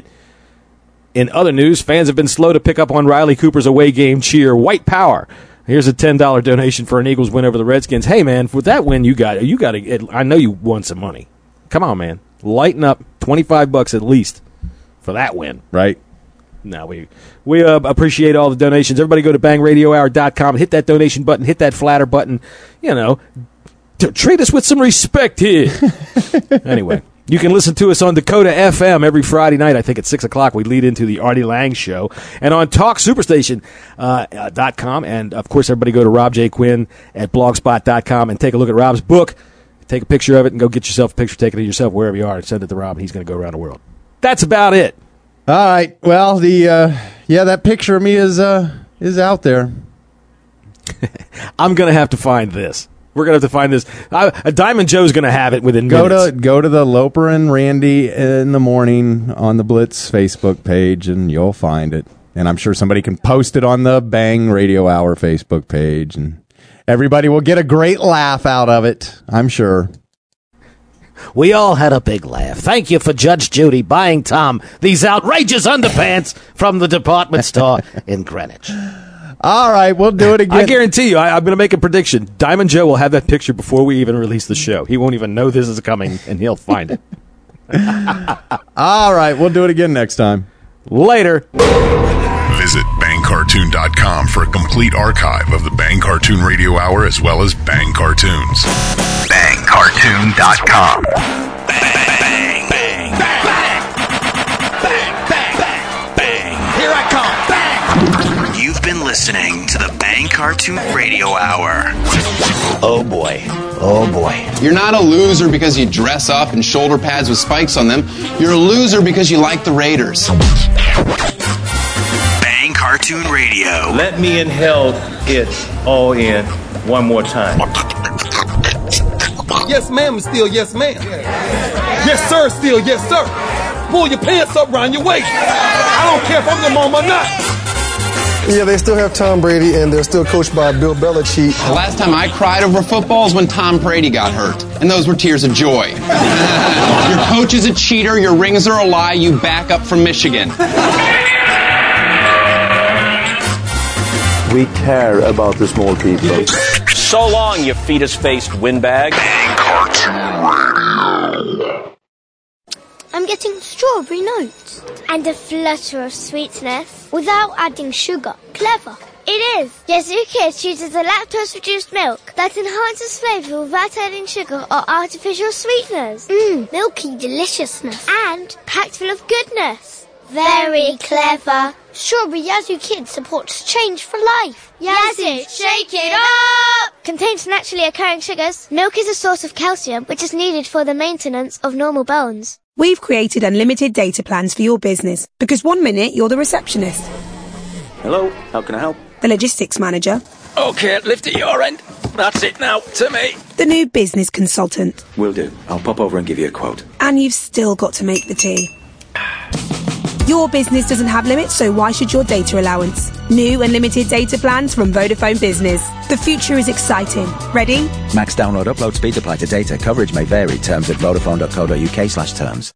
In other news, fans have been slow to pick up on Riley Cooper's away game cheer. White power. Here's a ten dollars donation for an Eagles win over the Redskins. Hey, man, with that win, you got you got to. I know you won some money. Come on, man, lighten up. twenty-five bucks at least for that win. Right. No, we we uh, appreciate all the donations. Everybody go to bang radio hour dot com, hit that donation button, hit that flatter button. You know, to treat us with some respect here. Anyway. You can listen to us on Dakota F M every Friday night. I think at six o'clock we lead into the Artie Lang Show. And on talk superstation dot com. Uh, and, of course, everybody go to Rob J. Quinn at blogspot dot com and take a look at Rob's book. Take a picture of it and go get yourself a picture, take it of yourself wherever you are, and send it to Rob, and he's going to go around the world. That's about it. All right. Well, the uh, yeah, that picture of me is uh, is out there. I'm going to have to find this. We're going to have to find this. I, uh, Diamond Joe's going to have it within go minutes. to go to the Loper and Randy in the morning on the Blitz Facebook page, and you'll find it. And I'm sure somebody can post it on the Bang Radio Hour Facebook page, and everybody will get a great laugh out of it, I'm sure. We all had a big laugh. Thank you for Judge Judy buying Tom these outrageous underpants from the department store in Greenwich. All right, we'll do it again. I guarantee you, I, I'm going to make a prediction. Diamond Joe will have that picture before we even release the show. He won't even know this is coming, and he'll find it. All right, we'll do it again next time. Later. Visit bang cartoon dot com for a complete archive of the Bang Cartoon Radio Hour as well as Bang Cartoons. bang cartoon dot com. Bang, bang, bang, bang, bang, bang, bang, bang. Here I come. Bang. You've been listening to the Bang Cartoon Radio Hour. Oh, boy. Oh, boy. You're not a loser because you dress up in shoulder pads with spikes on them. You're a loser because you like the Raiders. Bang Cartoon Radio. Let me inhale it all in one more time. Yes, ma'am, still yes, ma'am. Yes, sir, still yes, sir. Pull your pants up around your waist. I don't care if I'm your mom or not. Yeah, they still have Tom Brady, and they're still coached by Bill Belichick. The last time I cried over football was when Tom Brady got hurt, and those were tears of joy. Your coach is a cheater, your rings are a lie, you back up from Michigan. We care about the small people. So long, you fetus-faced windbag. Bang Cartoon Radio. I'm getting strawberry notes and a flutter of sweetness without adding sugar. Clever. It is. Yazoo Kids chooses a lactose-reduced milk that enhances flavour without adding sugar or artificial sweeteners. Mmm, milky deliciousness and packed full of goodness. Very clever. Strawberry Yazoo Kids supports change for life. Yazoo, shake it up! Contains naturally occurring sugars. Milk is a source of calcium, which is needed for the maintenance of normal bones. We've created unlimited data plans for your business because one minute you're the receptionist, Hello, how can I help? the logistics manager, Okay, lift at your end. That's it now, to me. the new business consultant, Will do. I'll pop over and give you a quote. and you've still got to make the tea. Your business doesn't have limits, so why should your data allowance? New unlimited data plans from Vodafone Business. The future is exciting. Ready? Max download upload speeds apply to data. Coverage may vary. Terms at vodafone dot co dot uk slash terms.